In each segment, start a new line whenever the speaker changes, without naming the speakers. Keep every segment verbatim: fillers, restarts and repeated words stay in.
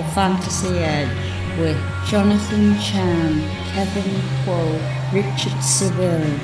Fantasy Edge with Jonathan Chan, Kevin Quo, Richard Seville.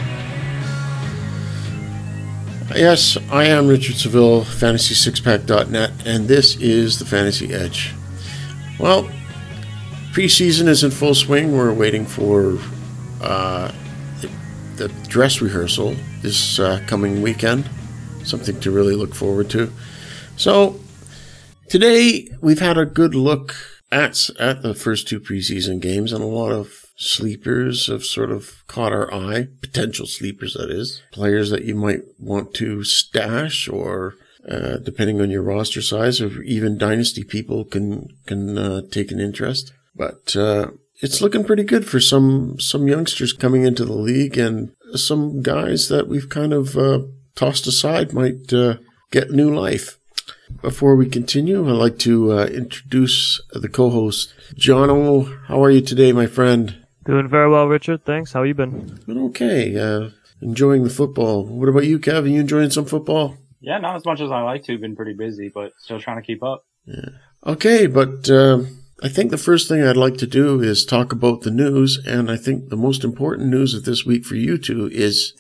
Yes, I am Richard Seville, fantasy six pack dot net, and this is the Fantasy Edge. Well, preseason is in full swing. We're waiting for uh, the, the dress rehearsal this uh, coming weekend, something to really look forward to. So, today we've had a good look at, at the first two preseason games, and a lot of sleepers have sort of caught our eye, potential sleepers that is, players that you might want to stash, or uh, depending on your roster size, or even dynasty people can can uh, take an interest. But uh, it's looking pretty good for some some youngsters coming into the league, and some guys that we've kind of uh, tossed aside might uh, get new life. Before we continue, I'd like to uh, introduce the co-host, Jono. How are you today, my friend?
Doing very well, Richard. Thanks. How you been?
Doing okay. Uh, enjoying the football. What about you, Kev? Are you enjoying some football?
Yeah, not as much as I like to. Been pretty busy, but still trying to keep up.
Yeah. Okay, but uh, I think the first thing I'd like to do is talk about the news, and I think the most important news of this week for you two is...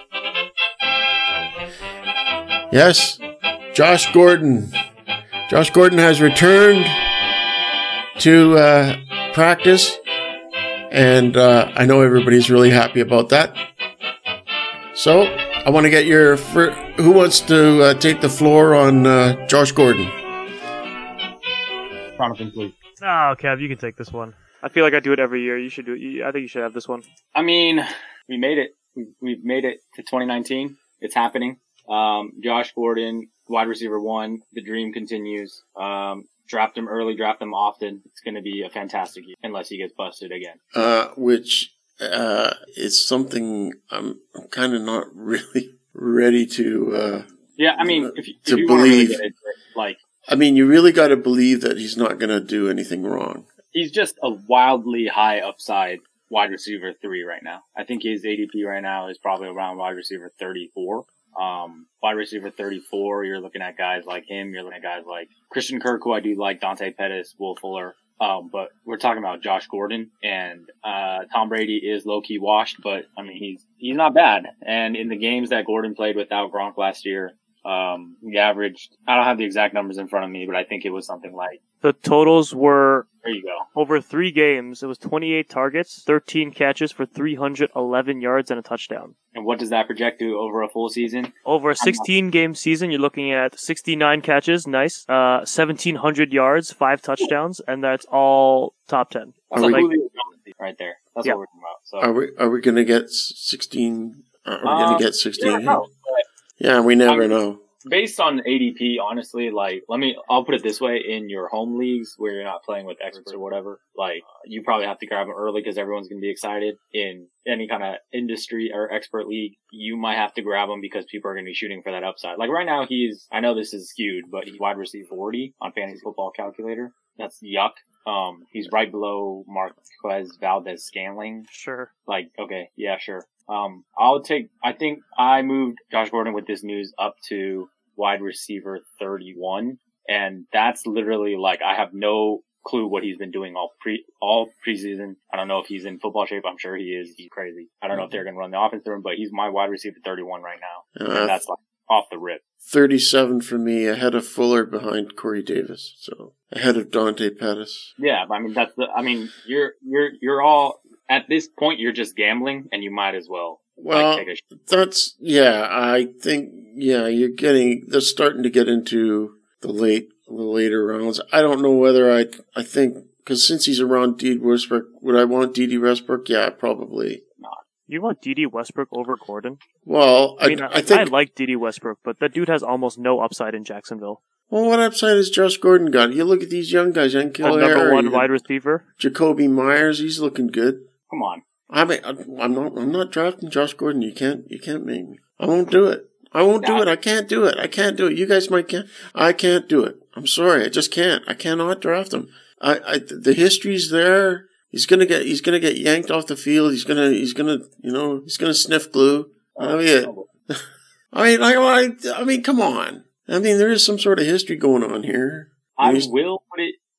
Yes, Josh Gordon. Josh Gordon has returned to uh, practice. And uh, I know everybody's really happy about that. So I want to get your... Fir- who wants to uh, take the floor on uh, Josh Gordon?
Jonathan, please.
Oh, Kev, you can take this one. I feel like I do it every year. You should do it. I think you should have this one.
I mean, we made it. We, we've made it to twenty nineteen. It's happening. Um, Josh Gordon, wide receiver one. The dream continues. Um, Draft him early, draft him often. It's going to be a fantastic year, unless he gets busted again.
Uh, which uh, is something I'm, I'm kind of not really ready to. Uh,
yeah, I mean, if you,
to
if you
believe,
want to really get into it, like,
I mean, you really got to believe that he's not going to do anything wrong.
He's just a wildly high upside wide receiver three right now. I think his A D P right now is probably around wide receiver thirty-four. Um, wide receiver thirty-four, you're looking at guys like him, you're looking at guys like Christian Kirk, who I do like, Dante Pettis, Will Fuller. Um, but we're talking about Josh Gordon, and, uh, Tom Brady is low-key washed, but, I mean, he's, he's not bad. And in the games that Gordon played without Gronk last year, um, he averaged, I don't have the exact numbers in front of me, but I think it was something like,
the totals were,
there you go.
Over three games, it was twenty-eight targets, thirteen catches for three hundred eleven yards and a touchdown.
And what does that project to over a full season?
Over a sixteen-game season, you're looking at sixty-nine catches, nice, uh, seventeen hundred yards, five touchdowns, and that's all top ten.
That's
so
a
like,
Julio Jones right there. That's
yeah.
what we're talking about. So.
Are we are we going to get sixteen? Are we
um,
going to get sixteen?
Yeah, no,
yeah, we never
I'm,
know.
Based on A D P, honestly, like, let me, I'll put it this way, in your home leagues where you're not playing with experts or whatever, like, you probably have to grab them early because everyone's going to be excited. In any kind of industry or expert league, you might have to grab him because people are going to be shooting for that upside. Like right now, he's, I know this is skewed, but he's wide receiver forty on Fantasy Football Calculator. That's yuck. Um, he's right below Marquez Valdez Scantling.
Sure.
Like, okay, yeah, sure. Um, I'll take, I think I moved Josh Gordon with this news up to wide receiver thirty-one. And that's literally like, I have no clue what he's been doing all pre, all preseason. I don't know if he's in football shape. I'm sure he is. He's crazy. I don't know if they're going to run the offense through him, but he's my wide receiver thirty-one right now.
Uh,
and that's like off the rip.
thirty-seven for me, ahead of Fuller, behind Corey Davis. So ahead of Dante Pettis.
Yeah. I mean, that's the, I mean, you're, you're, you're all, at this point, you're just gambling and you might as well.
Well,
like, take a
that's, yeah, I think, yeah, you're getting, they're starting to get into the late, the later rounds. I don't know whether I, I think, because since he's around D D Westbrook, would I want D D Westbrook? Yeah, probably.
not.
You want D D Westbrook over Gordon?
Well, I,
I mean,
I,
I,
think.
I like D D Westbrook, but that dude has almost no upside in Jacksonville.
Well, what upside has Josh Gordon got? You look at these young guys, Enkil
A number one
Harry,
wide receiver.
Jacoby Myers, he's looking good.
Come on.
I mean, I'm not, I'm not drafting Josh Gordon. You can't, you can't make me. I won't do it. I won't do it. I can't do it. I can't do it. You guys might can. I can't do it. I'm sorry. I just can't. I cannot draft him. I, I, the history's there. He's gonna get, he's gonna get yanked off the field. He's gonna, he's gonna, you know, he's gonna sniff glue. I mean, I mean, I, I, I mean, come on. I mean, there is some sort of history going on here.
I
He's,
will put it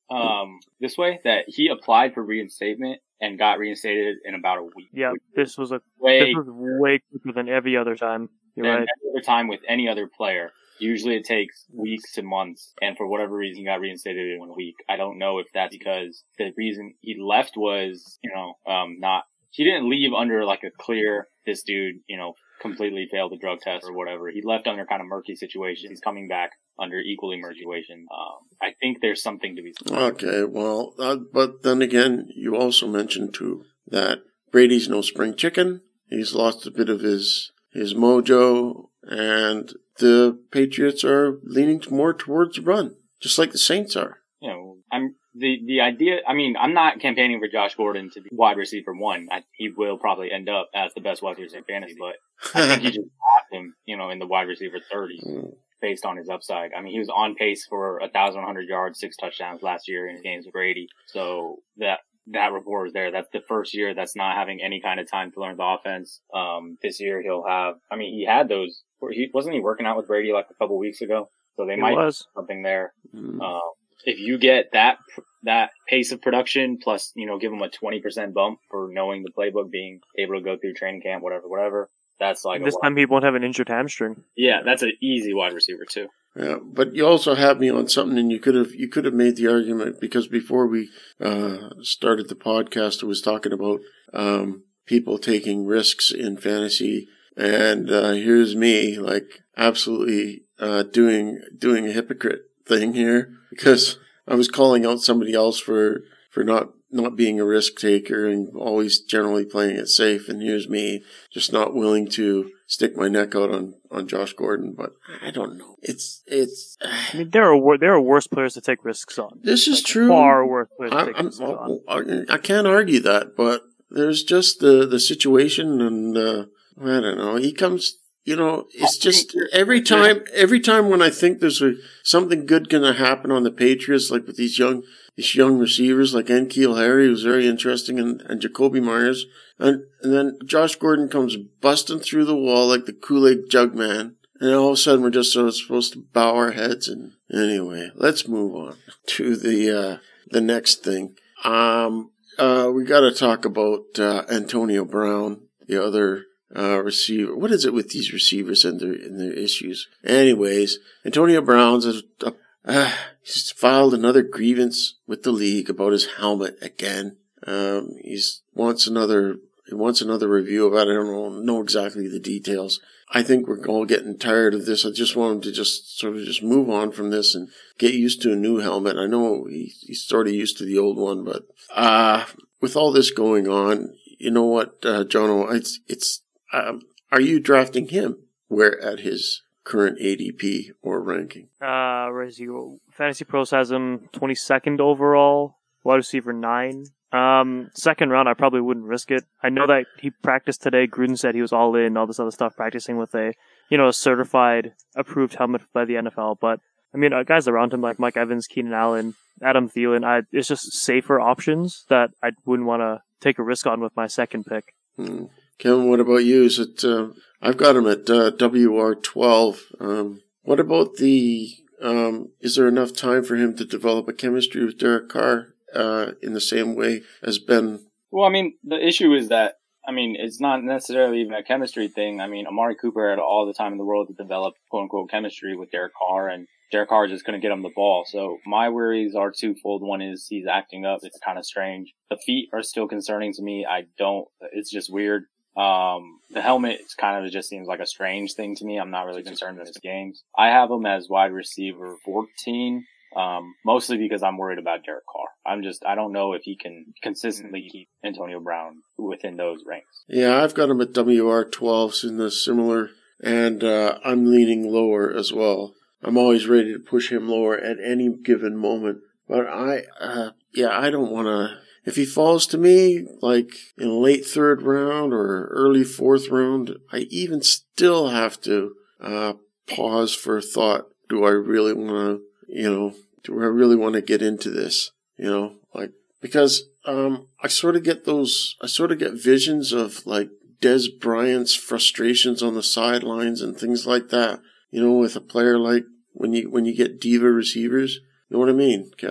um, this way that he applied for reinstatement and got reinstated in about a week.
Yeah, this was a
way
this was way quicker than every other time. You're
than
right.
every other time with any other player. Usually it takes weeks to months, and for whatever reason he got reinstated in one week. I don't know if that's because the reason he left was, you know, um, not, he didn't leave under like a clear, this dude, you know, completely failed the drug test or whatever. He left under kind of murky situation. He's coming back under equally murky situation. Um, I think there's something to be said.
Okay, well, uh, but then again, you also mentioned too that Brady's no spring chicken. He's lost a bit of his his mojo, and the Patriots are leaning more towards the run, just like the Saints are.
You know, I'm the the idea. I mean, I'm not campaigning for Josh Gordon to be wide receiver one. I, he will probably end up as the best wide receiver in fantasy, but I think you just have him, you know, in the wide receiver thirty
Mm.
based on his upside. I mean, he was on pace for a thousand one hundred yards, six touchdowns last year in his games with Brady. So that that rapport is there. That's the first year that's not having any kind of time to learn the offense. Um, this year he'll have. I mean, he had those. He wasn't he working out with Brady like a couple weeks ago, so they
It
might
was.
do something there.
Mm.
Uh, if you get that that pace of production, plus you know, give him a twenty percent bump for knowing the playbook, being able to go through training camp, whatever, whatever. That's like
This
a
time he won't have an injured hamstring.
yeah, that's an easy wide receiver too.
Yeah, but you also had me on something, and you could have you could have made the argument, because before we uh, started the podcast, I was talking about um, people taking risks in fantasy, and uh, here's me like absolutely uh, doing doing a hypocrite thing here, because I was calling out somebody else for for not not being a risk taker and always generally playing it safe, and here's me just not willing to stick my neck out on, on Josh Gordon. But I don't know. It's it's.
I mean, there are wor- there are worse players to take risks on.
This is
Like,
true.
Far worse players to
I,
take
I'm,
risks on.
I, I can't argue that, but there's just the the situation, and uh, I don't know. He comes. You know, it's just every time, every time when I think there's a, something good going to happen on the Patriots, like with these young, these young receivers like N'Keal Harry, who's very interesting, and, and Jacoby Myers, and, and then Josh Gordon comes busting through the wall like the Kool-Aid jug man, and all of a sudden we're just sort of supposed to bow our heads. And anyway, let's move on to the uh, the next thing. Um, uh, we got to talk about uh, Antonio Brown, the other. Uh, receiver. What is it with these receivers and their and their issues? Anyways, Antonio Brown's a, a, uh, he's filed another grievance with the league about his helmet again. Um, he's wants another he wants another review of it. I don't know, know exactly the details. I think we're all getting tired of this. I just want him to just sort of just move on from this and get used to a new helmet. I know he, he's sort of used to the old one, but uh with all this going on, you know what, uh, Jono, it's it's. Um, are you drafting him where at his current A D P or ranking?
Uh, where is he? Fantasy Pros has him twenty-second overall, wide receiver nine. Um, second round, I probably wouldn't risk it. I know that he practiced today. Gruden said he was all in, all this other stuff, practicing with a, you know, a certified, approved helmet by the N F L. But I mean, uh, guys around him like Mike Evans, Keenan Allen, Adam Thielen, I, it's just safer options that I wouldn't want to take a risk on with my second pick.
Hmm. Kevin, what about you? Is it? Uh, I've got him at uh, W R twelve. Um, what about the? Um, is there enough time for him to develop a chemistry with Derek Carr uh, in the same way as Ben?
Well, I mean, the issue is that I mean, it's not necessarily even a chemistry thing. I mean, Amari Cooper had all the time in the world to develop quote unquote chemistry with Derek Carr, and Derek Carr just couldn't get him the ball. So my worries are twofold. One is he's acting up. It's kind of strange. The feet are still concerning to me. I don't. It's just weird. Um, the helmet is kind of, it just seems like a strange thing to me. I'm not really concerned with his games. I have him as wide receiver fourteen, um, mostly because I'm worried about Derek Carr. I'm just, I don't know if he can consistently keep Antonio Brown within those ranks.
Yeah, I've got him at W R twelve in the similar, and uh, I'm leaning lower as well. I'm always ready to push him lower at any given moment. But I, uh, yeah, I don't want to. If he falls to me, like in late third round or early fourth round, I even still have to uh, pause for thought. Do I really want to, you know, do I really want to get into this? You know, like, because um, I sort of get those, I sort of get visions of like Des Bryant's frustrations on the sidelines and things like that. You know, with a player like when you when you get diva receivers, you know what I mean, Kev?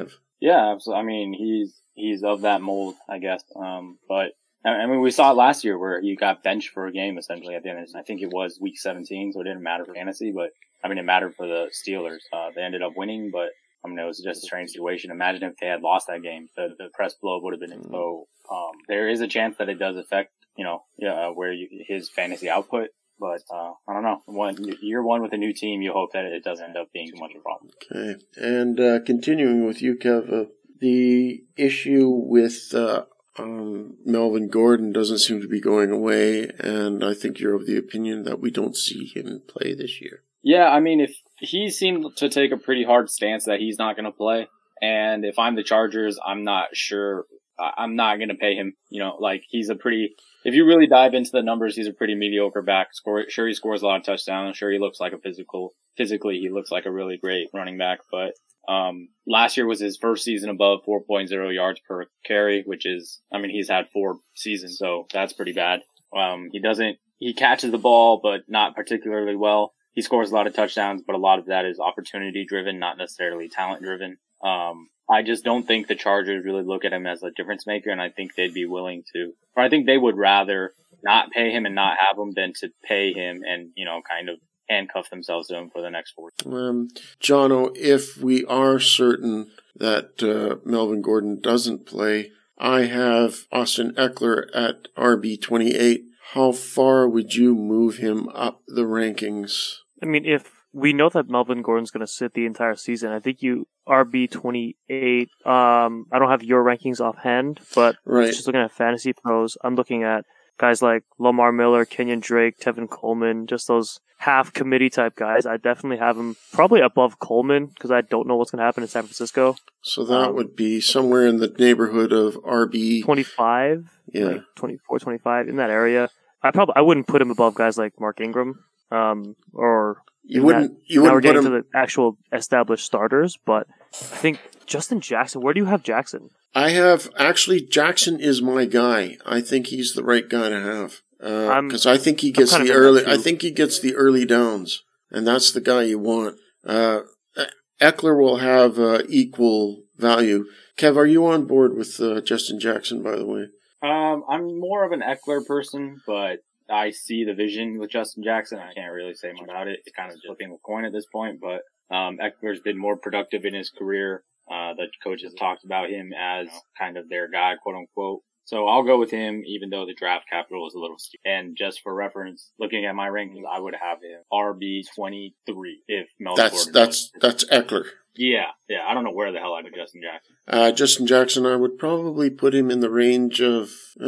Yeah, absolutely. I mean, he's he's of that mold, I guess. Um, but I mean, we saw it last year where he got benched for a game essentially at the end of this. I think it was week seventeen, so it didn't matter for fantasy, but I mean, it mattered for the Steelers. Uh, they ended up winning, but I mean, it was just a strange situation. Imagine if they had lost that game, the, the press blow would have been mm-hmm. so. Um, there is a chance that it does affect, you know, yeah, where you, his fantasy output. But uh, I don't know. One year one with a new team, you hope that it doesn't end up being too much of a problem.
Okay, and uh, continuing with you, Kev, uh, the issue with uh, um, Melvin Gordon doesn't seem to be going away, and I think you're of the opinion that we don't see him play this year.
Yeah, I mean, if he seemed to take a pretty hard stance that he's not going to play, and if I'm the Chargers, I'm not sure. I'm not going to pay him. You know, like he's a pretty. If you really dive into the numbers, he's a pretty mediocre back. Score, sure, he scores a lot of touchdowns. Sure, he looks like a physical. Physically, he looks like a really great running back. But um, last year was his first season above four point oh yards per carry, which is, I mean, he's had four seasons, so that's pretty bad. Um, he doesn't. He catches the ball, but not particularly well. He scores a lot of touchdowns, but a lot of that is opportunity driven, not necessarily talent driven. Um, I just don't think the Chargers really look at him as a difference maker, and I think they'd be willing to, or I think they would rather not pay him and not have him than to pay him and, you know, kind of handcuff themselves to him for the next four years.
Um, Jono, if we are certain that uh, Melvin Gordon doesn't play, I have Austin Eckler at R B twenty-eight. How far would you move him up the rankings?
I mean, if we know that Melvin Gordon's going to sit the entire season, I think you R B twenty-eight. Um, I don't have your rankings offhand, but
right.
Just looking at Fantasy Pros, I'm looking at guys like Lamar Miller, Kenyon Drake, Tevin Coleman, just those half committee type guys. I definitely have him probably above Coleman because I don't know what's going to happen in San Francisco.
So that
um,
would be somewhere in the neighborhood of R B
twenty-five,
yeah,
like twenty-four, twenty-five in that area. I probably I wouldn't put him above guys like Mark Ingram, um, or
you wouldn't.
That,
you
now we're
wouldn't
getting
put him
to the actual established starters, but I think Justin Jackson. Where do you have Jackson?
I have actually Jackson is my guy. I think he's the right guy to have because uh, I think he gets the early. I think he gets the early downs, and that's the guy you want. Uh, Eckler will have uh, equal value. Kev, are you on board with uh, Justin Jackson? By the way,
um, I'm more of an Eckler person, but I see the vision with Justin Jackson. I can't really say much about it. It's kind of just flipping a coin at this point, but um, Eckler's been more productive in his career. Uh, the coaches talked about him as kind of their guy, quote unquote. So I'll go with him, even though the draft capital is a little steep. And just for reference, looking at my rankings, I would have him R B twenty-three if Melvin
That's,
Gordon
that's,
was.
that's Eckler.
Yeah, yeah. I don't know where the hell I put Justin Jackson.
Uh, Justin Jackson, I would probably put him in the range of,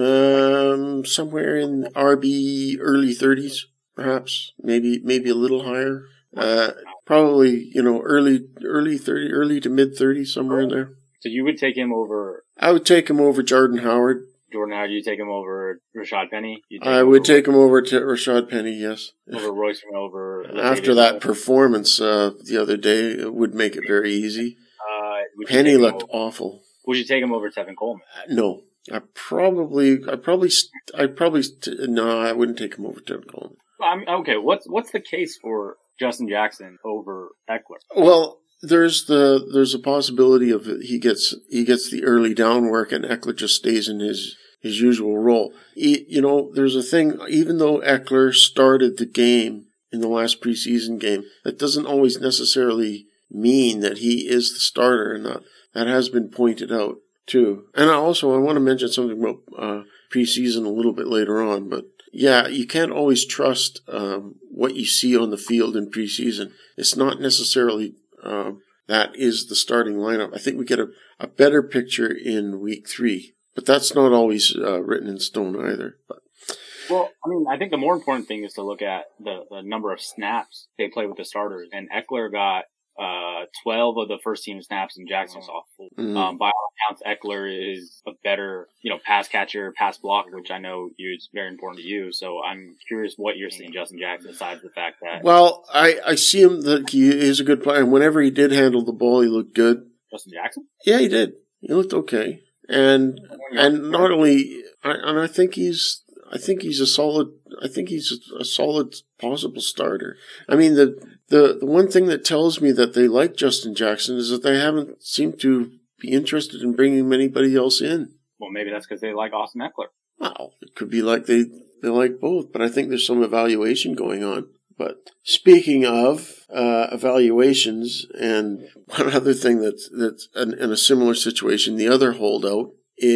um, somewhere in R B early thirties, perhaps. Maybe, maybe a little higher. Uh, probably, you know, early, early thirty, early to mid thirties, somewhere in there.
So you would take him over?
I would take him over Jordan Howard.
Jordan Howard, you take him over Rashad Penny? Take
I would take him over to Rashad Penny, yes.
Over Royce and over...
After that over. performance uh, the other day, it would make it very easy.
Uh,
Penny looked awful.
Would you take him over Tevin Coleman?
Uh, no. I probably, I probably, I probably, no, I wouldn't take him over Tevin Coleman.
I mean, okay, what's, what's the case for Justin Jackson over Eckler?
Well, there's the there's a possibility of he gets he gets the early down work and Eckler just stays in his his usual role. He, you know, there's a thing. Even though Eckler started the game in the last preseason game, that doesn't always necessarily mean that he is the starter, and that that has been pointed out too. And I also I want to mention something about uh, preseason a little bit later on, but. Yeah, you can't always trust um, what you see on the field in preseason. It's not necessarily um, that is the starting lineup. I think we get a, a better picture in week three, but that's not always uh, written in stone either. But.
Well, I mean, I think the more important thing is to look at the, the number of snaps they play with the starters. And Eckler got uh, twelve of the first team snaps, and Jackson saw full. Mm-hmm. Um, by all accounts, Eckler is a better, you know, pass catcher, pass blocker, which I know you is very important to you. So I'm curious what you're seeing Justin Jackson, besides the fact that.
Well, I, I see him that he is a good player, and whenever he did handle the ball, he looked good.
Justin Jackson?
Yeah, he did. He looked okay, and and not only, I, and I think he's. I think he's a solid. I think he's a, a solid possible starter. I mean, the, the the one thing that tells me that they like Justin Jackson is that they haven't seemed to be interested in bringing anybody else in.
Well, maybe that's because they like Austin Eckler.
Well, it could be like they, they like both, but I think there's some evaluation going on. But speaking of uh, evaluations, and one other thing that's that's in, in a similar situation, the other holdout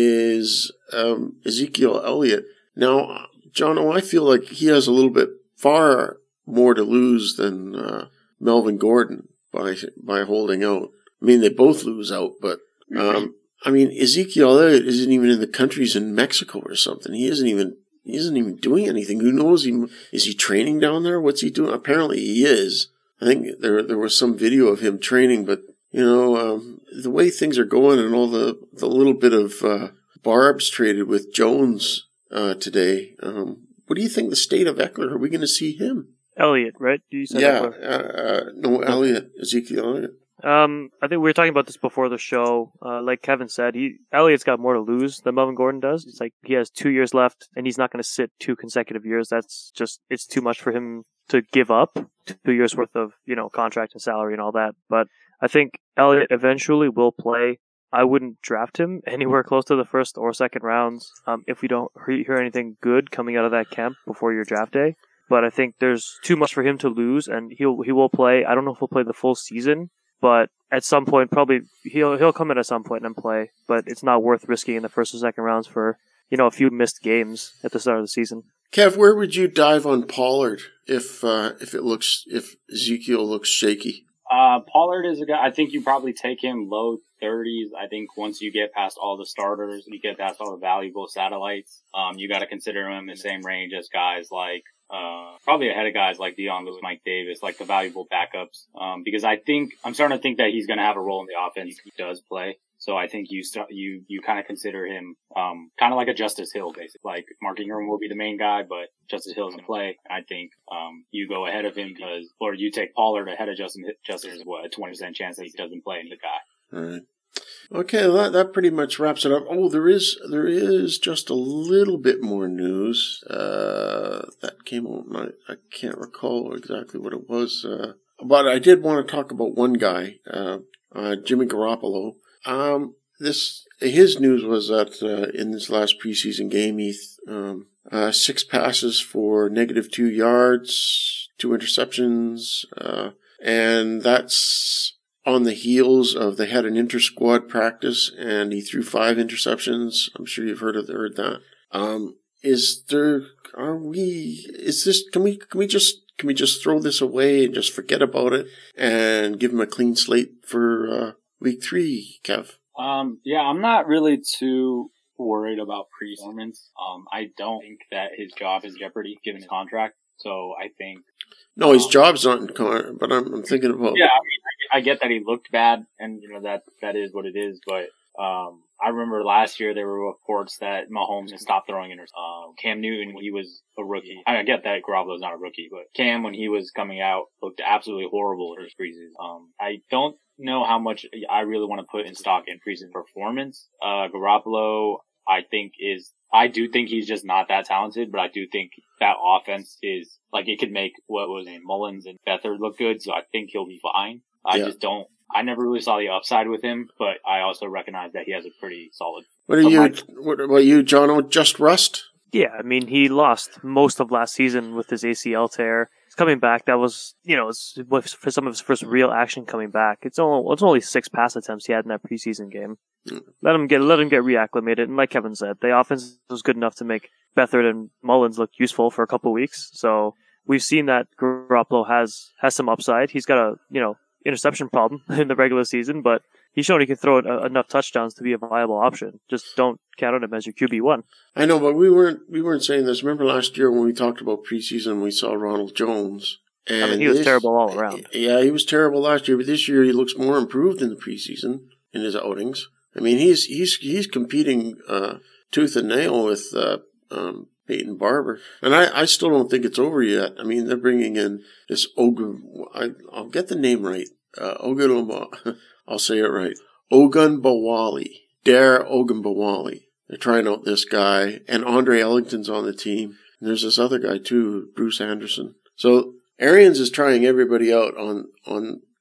is um, Ezekiel Elliott. Now, Jono, I feel like he has a little bit far more to lose than uh, Melvin Gordon by by holding out. I mean, they both lose out, but um, I mean, Ezekiel Elliott isn't even in the countries in Mexico or something. He isn't even. He isn't even doing anything. Who knows? He is he training down there? What's he doing? Apparently, he is. I think there there was some video of him training, but you know um, the way things are going and all the the little bit of uh, barbs traded with Jones uh, today. Um, what do you think the state of Eckler? Are we going to see him?
Elliott, right? You said
yeah, uh, uh, no, Elliott, Ezekiel Elliott.
Um, I think we were talking about this before the show. Uh, like Kevin said, he Elliott's got more to lose than Melvin Gordon does. It's like he has two years left, and he's not going to sit two consecutive years. That's just it's too much for him to give up two years worth of you know contract and salary and all that. But I think Elliott eventually will play. I wouldn't draft him anywhere close to the first or second rounds um, if we don't hear anything good coming out of that camp before your draft day. But I think there's too much for him to lose, and he'll he will play. I don't know if he'll play the full season. But at some point, probably he'll he'll come in at some point and play. But it's not worth risking in the first or second rounds for you know a few missed games at the start of the season.
Kev, where would you dive on Pollard if uh, if it looks if Ezekiel looks shaky?
Uh, Pollard is a guy. I think you probably take him low thirties. I think once you get past all the starters, you get past all the valuable satellites. Um, you got to consider him in the same range as guys like. Uh, probably ahead of guys like Dion Lewis, Mike Davis, like the valuable backups. Um, because I think, I'm starting to think that he's going to have a role in the offense. He does play. So I think you start, you, you kind of consider him, um, kind of like a Justice Hill, basically. Like Mark Ingram will be the main guy, but Justice Hill's going to play. I think, um, you go ahead of him because, or you take Pollard ahead of Justin, Justice, what, a twenty percent chance that he doesn't play in the guy.
All right. Okay, well, that, that pretty much wraps it up. Oh, there is there is just a little bit more news uh, that came out. I, I can't recall exactly what it was, uh, but I did want to talk about one guy, uh, uh, Jimmy Garoppolo. Um, this his news was that uh, in this last preseason game, he um, uh, six passes for negative two yards, two interceptions, uh, and that's on the heels of they had an inter-squad practice and he threw five interceptions. I'm sure you've heard of heard that. Um, is there? Are we? Is this? Can we? Can we just? Can we just throw this away and just forget about it and give him a clean slate for uh, week three, Kev?
Um, yeah, I'm not really too worried about performance. Um, I don't think that his job is in jeopardy given his contract. So I think.
No, his
um,
job's not in con, but I'm, I'm thinking about.
Yeah, I mean, I, I get that he looked bad, and you know that that is what it is. But um, I remember last year there were reports that Mahomes stopped throwing interceptions. Uh, Cam Newton, when he was a rookie, I get that Garoppolo's not a rookie, but Cam, when he was coming out, looked absolutely horrible in his preseason. Um, I don't know how much I really want to put in stock in preseason performance. Uh, Garoppolo, I think is. I do think he's just not that talented, but I do think that offense is, like, it could make, what was it, Mullins and Beathard look good, so I think he'll be fine. I yeah. just don't, I never really saw the upside with him, but I also recognize that he has a pretty solid.
What are you, what about you, Jono? Just rust?
Yeah, I mean, he lost most of last season with his A C L tear. He's coming back. That was, you know, for some of his first real action coming back. It's only, it's only six pass attempts he had in that preseason game. Mm. Let him get, let him get reacclimated. And like Kevin said, the offense was good enough to make Beathard and Mullins look useful for a couple weeks. So we've seen that Garoppolo has, has some upside. He's got a, you know, interception problem in the regular season, but he's shown he can throw a, enough touchdowns to be a viable option. Just don't count on him as your Q B one.
I know, but we weren't we weren't saying this. Remember last year when we talked about preseason, we saw Ronald Jones. And
I mean, he was
this,
terrible all around.
Yeah, he was terrible last year, but this year he looks more improved in the preseason in his outings. I mean, he's he's he's competing uh, tooth and nail with uh, um, Peyton Barber, and I, I still don't think it's over yet. I mean, they're bringing in this Ogun. I, I'll get the name right. Uh, Ogun. I'll say it right. Ogunbowale. Dare Ogunbowale. They're trying out this guy, and Andre Ellington's on the team. And there's this other guy too, Bruce Anderson. So Arians is trying everybody out on on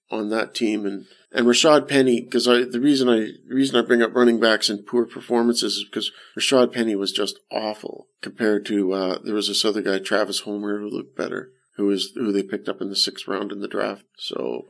on that team, and, and Rashad Penny, because I the reason I the reason I bring up running backs and poor performances is because Rashad Penny was just awful compared to uh, there was this other guy, Travis Homer, who looked better, who was who they picked up in the sixth round in the draft. So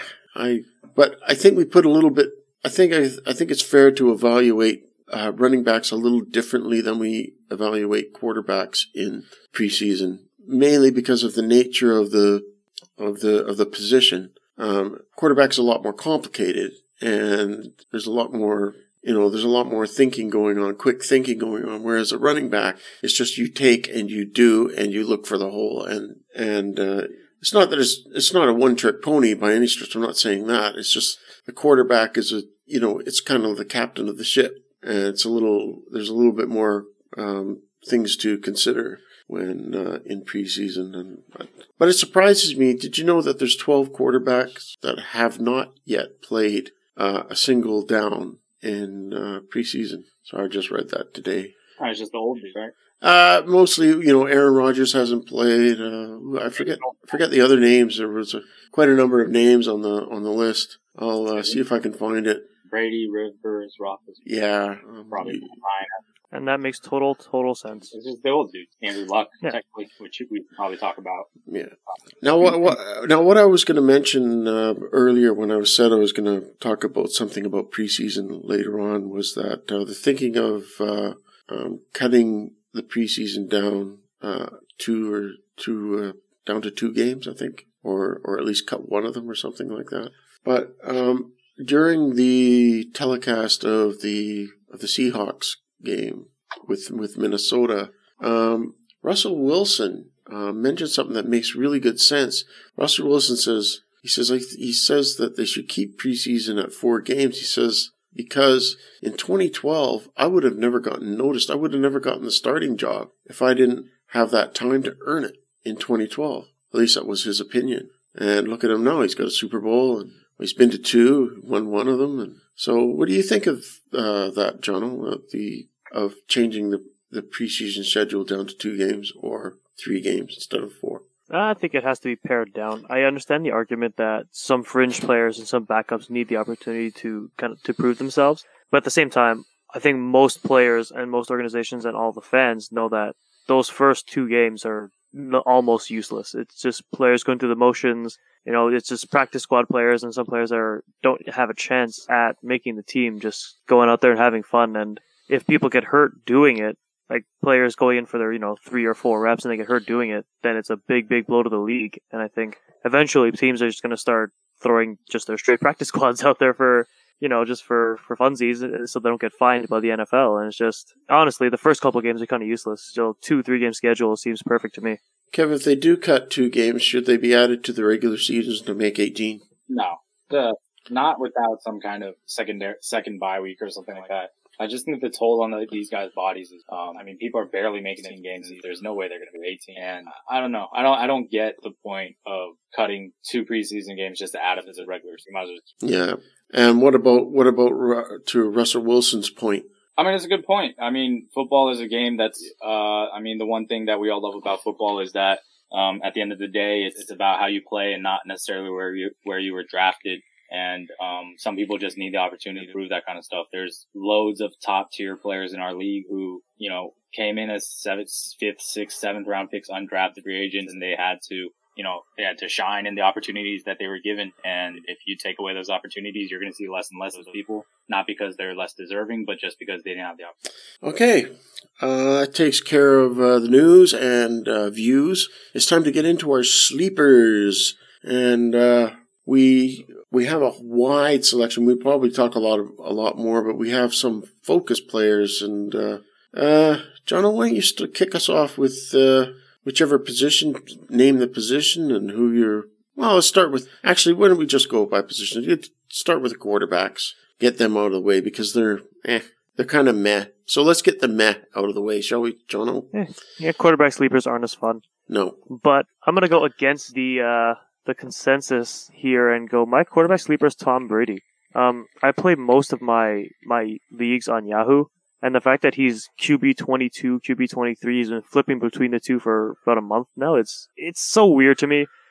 I but I think we put a little bit. I think I I think it's fair to evaluate uh, running backs a little differently than we evaluate quarterbacks in preseason, mainly because of the nature of the of the of the position. Um, quarterback's a lot more complicated, and there's a lot more, you know, there's a lot more thinking going on, quick thinking going on. Whereas a running back, it's just you take and you do and you look for the hole. And and uh, it's not that it's it's not a one trick pony by any stretch. I'm not saying that. It's just the quarterback is a, you know, it's kind of the captain of the ship, and it's a little there's a little bit more um, things to consider when uh, in preseason. And but, but it surprises me. Did you know that there's twelve quarterbacks that have not yet played uh, a single down in uh, preseason? So I just read that today.
Oh, it's just the old dude, right?
Uh, mostly, you know, Aaron Rodgers hasn't played. Uh, I forget I forget the other names. There was a, quite a number of names on the on the list. I'll uh, see if I can find it.
Brady, Rivers, Roethlisberger.
Yeah, um,
Probably nine.
And that makes total, total sense.
It's just the old dude, Andrew Luck,
Yeah.
technically, which we can probably talk about.
Yeah. Now, what, what now what I was going to mention uh, earlier when I was said I was going to talk about something about preseason later on was that uh, the thinking of uh, um, cutting the preseason down uh, two or two uh, down to two games, I think, or or at least cut one of them or something like that. But um, during the telecast of the of the Seahawks game with with Minnesota, um, Russell Wilson uh, mentioned something that makes really good sense. Russell Wilson says he says like, he says that they should keep preseason at four games. He says because in twenty twelve I would have never gotten noticed. I would have never gotten the starting job if I didn't have that time to earn it in twenty twelve. At least that was his opinion. And look at him now; he's got a Super Bowl and he's been to two, won one of them. And so, what do you think of uh, that, Jono? Uh, the of changing the, the preseason schedule down to two games or three games instead of four?
I think it has to be pared down. I understand the argument that some fringe players and some backups need the opportunity to kind of to prove themselves, but at the same time, I think most players and most organizations and all the fans know that those first two games are almost useless. It's just players going through the motions. You know, it's just practice squad players, and some players are don't have a chance at making the team, just going out there and having fun. And if people get hurt doing it, like players going in for their, you know, three or four reps and they get hurt doing it, then it's a big, big blow to the league. And I think eventually teams are just going to start throwing just their straight practice squads out there for, you know, just for, for funsies so they don't get fined by the N F L. And it's just, honestly, the first couple of games are kind of useless. So two, three game schedule seems perfect to me.
Kev, if they do cut two games, should they be added to the regular season to make eighteen?
No, the not without some kind of secondary second bye week or something like that. I just think the toll on the, these guys' bodies is, um, I mean, people are barely making eighteen games. There's no way they're going to be eighteen. And I don't know. I don't, I don't get the point of cutting two preseason games just to add up as a regular. So you might as well.
Yeah. And what about, what about, to Russell Wilson's point?
I mean, it's a good point. I mean, football is a game that's, uh, I mean, the one thing that we all love about football is that, um, at the end of the day, it's, it's about how you play and not necessarily where you, where you were drafted. And, um, some people just need the opportunity to prove that kind of stuff. There's loads of top tier players in our league who, you know, came in as seventh, fifth, sixth, seventh round picks, undrafted free agents, and they had to, you know, they had to shine in the opportunities that they were given. And if you take away those opportunities, you're going to see less and less of those people, not because they're less deserving, but just because they didn't have the opportunity.
Okay. Uh, that takes care of uh, the news and uh, views. It's time to get into our sleepers. And, uh, we, we have a wide selection. We probably talk a lot of, a lot more, but we have some focus players. And, uh, uh, John, why don't you st- kick us off with, uh, whichever position, name the position and who you're, well, let's start with, actually, why don't we just go by position? You'd start with the quarterbacks, get them out of the way because they're, eh, they're kind of meh. So let's get the meh out of the way, shall we, Jono?
Yeah, yeah, quarterback sleepers aren't as fun.
No.
But I'm going to go against the, uh, the consensus here and go, my quarterback sleeper is Tom Brady. Um, I play most of my, my leagues on Yahoo, and the fact that he's Q B twenty-two, Q B twenty-three, he's been flipping between the two for about a month now, it's, it's so weird to me.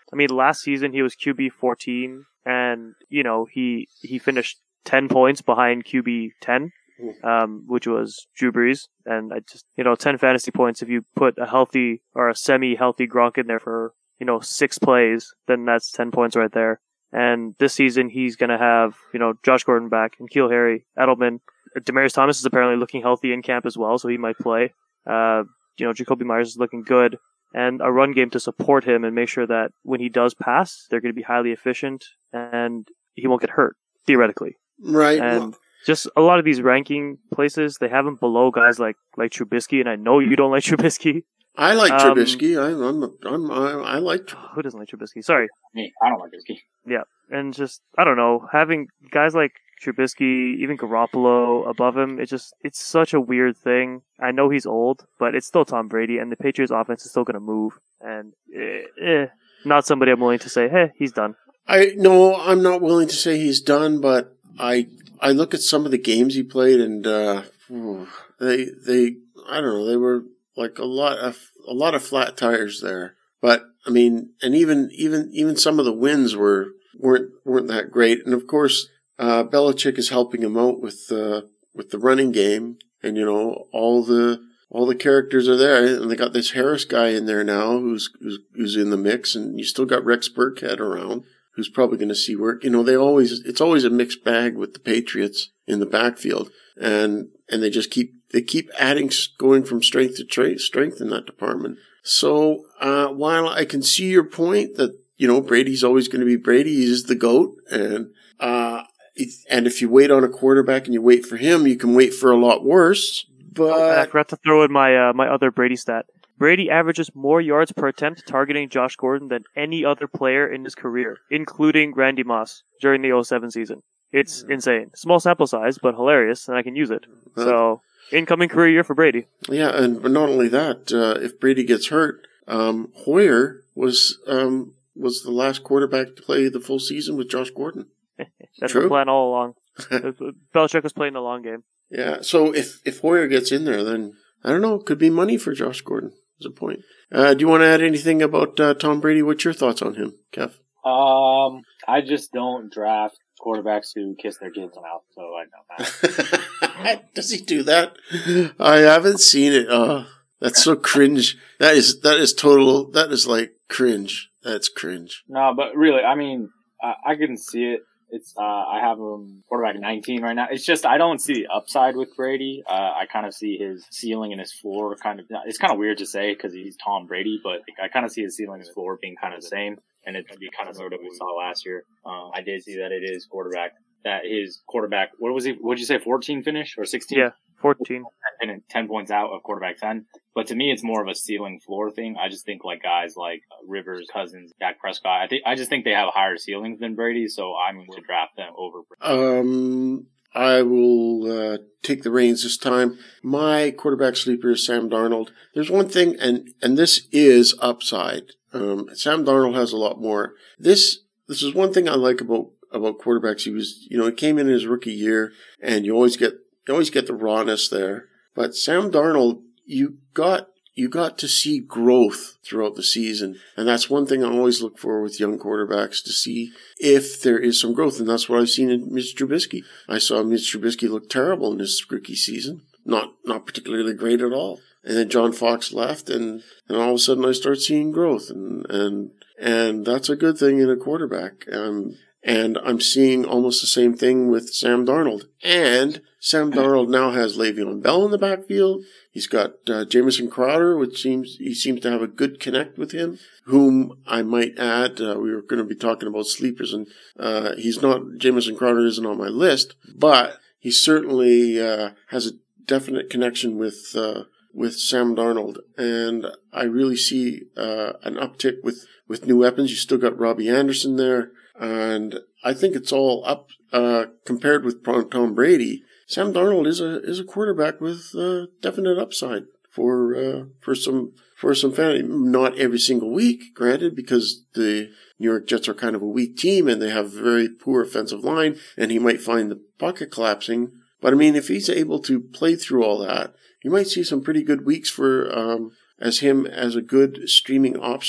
I mean, last season he was Q B fourteen, and you know he he finished ten points behind Q B ten, um, which was Drew Brees, and I just you know ten fantasy points. If you put a healthy or a semi-healthy Gronk in there for you know six plays, then that's ten points right there. And this season he's gonna have you know Josh Gordon back and N'Keal Harry, Edelman, Demaryius Thomas is apparently looking healthy in camp as well, so he might play. Uh, you know Jacoby Myers is looking good. And a run game to support him and make sure that when he does pass, they're going to be highly efficient and he won't get hurt, theoretically.
Right.
And just a lot of these ranking places, they have him below guys like, like Trubisky, and I know you don't like Trubisky.
I like
Um,
Trubisky. I'm, I'm, I'm, I, I like.
Who doesn't like Trubisky? Sorry.
Me, I don't like Trubisky.
Yeah. And just, I don't know, having guys like Trubisky, even Garoppolo above him, it's just, it's such a weird thing. I know he's old, but it's still Tom Brady, and the Patriots offense is still going to move. And, eh, eh, not somebody I'm willing to say, hey, he's done.
I no, I'm not willing to say he's done, but I, I look at some of the games he played, and uh, they, they, I don't know, they were like a lot of, a lot of flat tires there. But I mean, and even, even, even some of the wins were weren't weren't that great. And of course. Uh, Belichick is helping him out with uh, with the running game, and you know all the all the characters are there, and they got this Harris guy in there now who's who's, who's in the mix, and you still got Rex Burkhead around who's probably going to see work. You know they always it's always a mixed bag with the Patriots in the backfield, and and they just keep they keep adding going from strength to tra- strength in that department. So uh, while I can see your point that you know Brady's always going to be Brady, he's the GOAT, and uh And if you wait on a quarterback and you wait for him, you can wait for a lot worse. But
And I forgot to throw in my uh, my other Brady stat. Brady averages more yards per attempt targeting Josh Gordon than any other player in his career, including Randy Moss during the oh seven season. It's insane. Small sample size, but hilarious, and I can use it. So, incoming career year for Brady.
Yeah, and but not only that, uh, if Brady gets hurt, um, Hoyer was um, was the last quarterback to play the full season with Josh Gordon.
That's
True.
the plan all along. Belichick was playing the long game.
Yeah, so if, if Hoyer gets in there, then, I don't know, it could be money for Josh Gordon. That's a point. Uh, do you want to add anything about uh, Tom Brady? What's your thoughts on him, Kev?
Um, I just don't draft quarterbacks who kiss their kids mouth, so I know that.
Does he do that? I haven't seen it. Oh, that's so cringe. That is, that is total, that is like cringe. That's cringe.
No, but really, I mean, I, I can see it. It's uh, I have him quarterback nineteen right now. It's just I don't see the upside with Brady. Uh, I kind of see his ceiling and his floor kind of. It's kind of weird to say because he's Tom Brady, but I kind of see his ceiling and his floor being kind of the same, and it'd be kind of sort of what we saw last year. Uh, I did see that it is quarterback. That his quarterback. What was he? What did you say? fourteen finish or sixteen?
Yeah, fourteen.
And ten points out of quarterback ten. But to me, it's more of a ceiling floor thing. I just think like guys like Rivers, Cousins, Dak Prescott. I think I just think they have higher ceilings than Brady, so I'm going to draft them over Brady.
Um, I will uh, take the reins this time. My quarterback sleeper is Sam Darnold. There's one thing, and and this is upside. Um, Sam Darnold has a lot more. This this is one thing I like about about quarterbacks. He was, you know, he came in his rookie year, and you always get you always get the rawness there. But Sam Darnold, you got you got to see growth throughout the season, and that's one thing I always look for with young quarterbacks, to see if there is some growth, and that's what I've seen in Mitch Trubisky. I saw Mitch Trubisky look terrible in his rookie season, not not particularly great at all. And then John Fox left, and, and all of a sudden I start seeing growth, and and and that's a good thing in a quarterback. Um, and I'm seeing almost the same thing with Sam Darnold. And Sam Darnold now has Le'Veon Bell in the backfield. He's got uh, Jamison Crowder, which seems he seems to have a good connect with him, whom I might add, uh, we were going to be talking about sleepers, and uh, he's not, Jamison Crowder isn't on my list, but he certainly uh, has a definite connection with uh, with Sam Darnold, and I really see uh, an uptick with, with new weapons. You still got Robbie Anderson there, and I think it's all up uh, compared with Tom Brady. Sam Darnold is a is a quarterback with uh, definite upside for uh, for some for some fantasy. Not every single week, granted, because the New York Jets are kind of a weak team and they have a very poor offensive line, and he might find the pocket collapsing. But I mean, if he's able to play through all that, you might see some pretty good weeks for um, as him as a good streaming option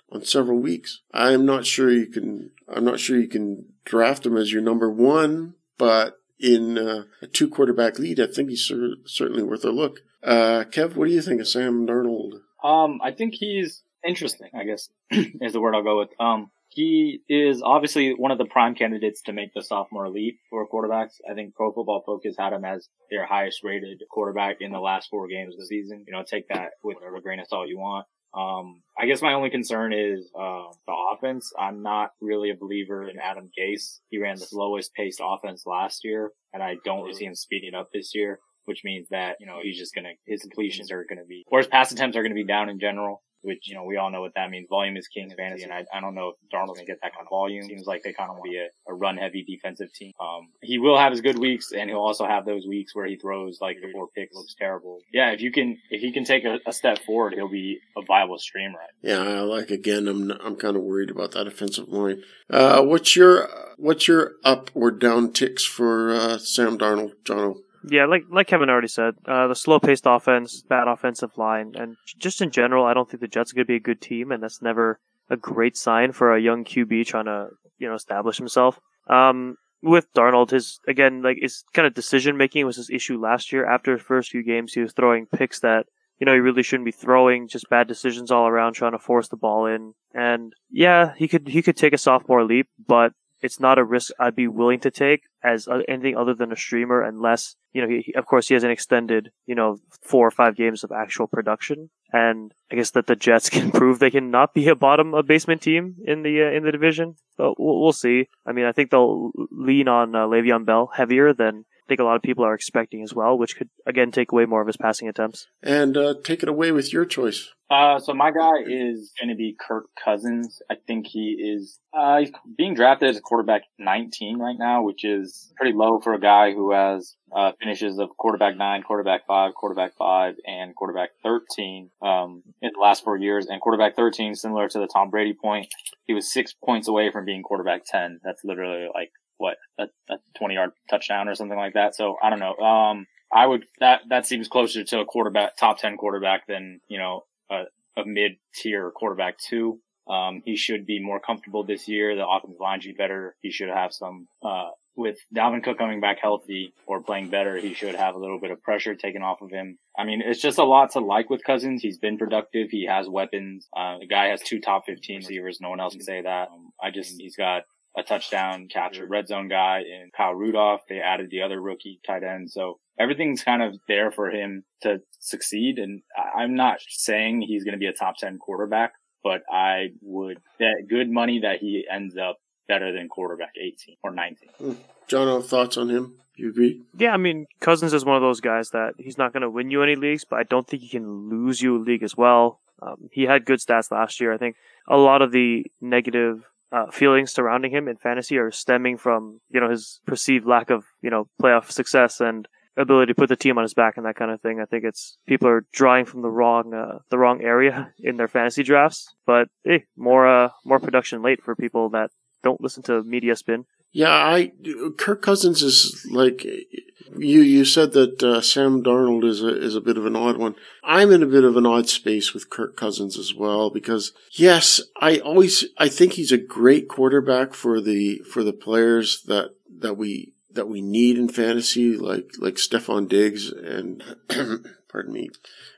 on several weeks. I'm not sure you can. I'm not sure you can draft him as your number one, but in uh, a two quarterback lead, I think he's cer- certainly worth a look. Uh, Kev, what do you think of Sam Darnold?
Um, I think he's interesting, I guess, is the word I'll go with. Um, he is obviously one of the prime candidates to make the sophomore elite for quarterbacks. I think Pro Football Focus had him as their highest rated quarterback in the last four games of the season. You know, take that with whatever grain of salt you want. Um, I guess my only concern is, uh, the offense. I'm not really a believer in Adam Gase. He ran the slowest paced offense last year, and I don't really see him speeding up this year, which means that, you know, he's just gonna, his completions are gonna be, or his pass attempts are gonna be down in general, which, you know, we all know what that means. Volume is king in fantasy, and I, I don't know if Darnold's gonna get that kind of volume. Seems like they kind of want to be a, a run-heavy defensive team. Um, he will have his good weeks, and he'll also have those weeks where he throws like the four picks, looks terrible. Yeah, if you can, if he can take a, a step forward, he'll be a viable streamer.
Yeah, I like again. I'm I'm kind of worried about that offensive line. Uh, what's your what's your up or down ticks for uh, Sam Darnold, Jono?
Yeah, like like Kevin already said, uh, the slow-paced offense, bad offensive line, and just in general, I don't think the Jets are going to be a good team, and that's never a great sign for a young Q B trying to, you know, establish himself. Um, with Darnold, his again, like his kind of decision-making was his issue last year. After his first few games, he was throwing picks that, you know, he really shouldn't be throwing, just bad decisions all around, trying to force the ball in. And yeah, he could he could take a sophomore leap, but it's not a risk I'd be willing to take as anything other than a streamer, unless, you know, he, of course he has an extended, you know, four or five games of actual production. And I guess that the Jets can prove they can not be a bottom of basement team in the uh, in the division. But we'll, we'll see. I mean, I think they'll lean on uh, Le'Veon Bell heavier than I think a lot of people are expecting as well, which could again take away more of his passing attempts.
And uh, take it away with your choice.
Uh, so my guy is going to be Kirk Cousins. I think he is, uh, he's being drafted as a quarterback nineteen right now, which is pretty low for a guy who has, uh, finishes of quarterback nine, quarterback five, quarterback five, and quarterback thirteen, um, in the last four years. And quarterback thirteen, similar to the Tom Brady point, he was six points away from being quarterback ten. That's literally like, what, a, a twenty yard touchdown or something like that. So I don't know. Um, I would, that, that seems closer to a quarterback, top ten quarterback than, you know, a, a mid-tier quarterback two. Um, he should be more comfortable this year. The offensive line should be better. He should have some, uh, with Dalvin Cook coming back healthy or playing better, he should have a little bit of pressure taken off of him. I mean, it's just a lot to like with Cousins. He's been productive. He has weapons. Uh, the guy has two top fifteen receivers. No one else can say that. Um, I just, he's got a touchdown capture red zone guy in Kyle Rudolph. They added the other rookie tight end. So everything's kind of there for him to succeed. And I'm not saying he's going to be a top ten quarterback, but I would bet good money that he ends up better than quarterback eighteen or nineteen.
Hmm. Jono, thoughts on him? You agree?
Yeah, I mean, Cousins is one of those guys that he's not going to win you any leagues, but I don't think he can lose you a league as well. Um, he had good stats last year. I think a lot of the negative Uh, feelings surrounding him in fantasy are stemming from, you know, his perceived lack of, you know, playoff success and ability to put the team on his back and that kind of thing. I think it's people are drawing from the wrong, uh, the wrong area in their fantasy drafts. But hey, more, uh, more production late for people that don't listen to media spin.
Yeah, I Kirk Cousins is like you. You said that uh, Sam Darnold is a is a bit of an odd one. I'm in a bit of an odd space with Kirk Cousins as well because yes, I always I think he's a great quarterback for the for the players that that we that we need in fantasy, like like Stephon Diggs and pardon me,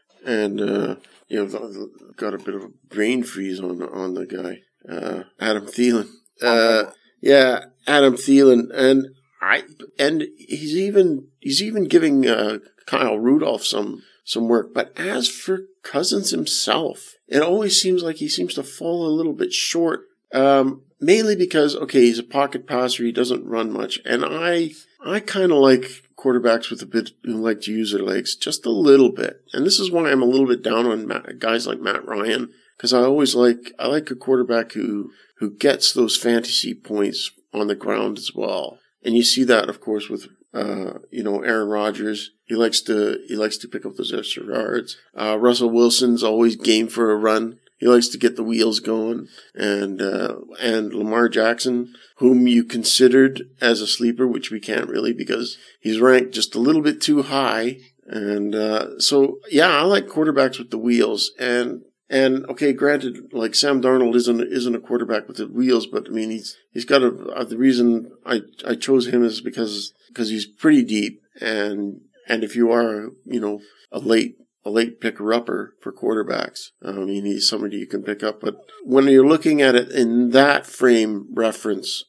and uh, you know got a bit of a brain freeze on on the guy, uh, Adam Thielen. Uh, Yeah, Adam Thielen, and I, and he's even he's even giving uh, Kyle Rudolph some some work. But as for Cousins himself, it always seems like he seems to fall a little bit short. Um, mainly because okay, he's a pocket passer, he doesn't run much, and I I kind of like quarterbacks with a bit who like to use their legs just a little bit. And this is why I'm a little bit down on Matt, guys like Matt Ryan, because I always like I like a quarterback who. who gets those fantasy points on the ground as well. And you see that, of course, with, uh, you know, Aaron Rodgers. He likes to, he likes to pick up those extra yards. Uh, Russell Wilson's always game for a run. He likes to get the wheels going. And, uh, and Lamar Jackson, whom you considered as a sleeper, which we can't really because he's ranked just a little bit too high. And, uh, so, yeah, I like quarterbacks with the wheels. And, And okay, granted, like Sam Darnold isn't isn't a quarterback with the wheels, but I mean he's he's got a uh, the reason I I chose him is because because he's pretty deep, and and if you are you know a late a late picker upper for quarterbacks, I mean he's somebody you can pick up. But when you're looking at it in that frame reference,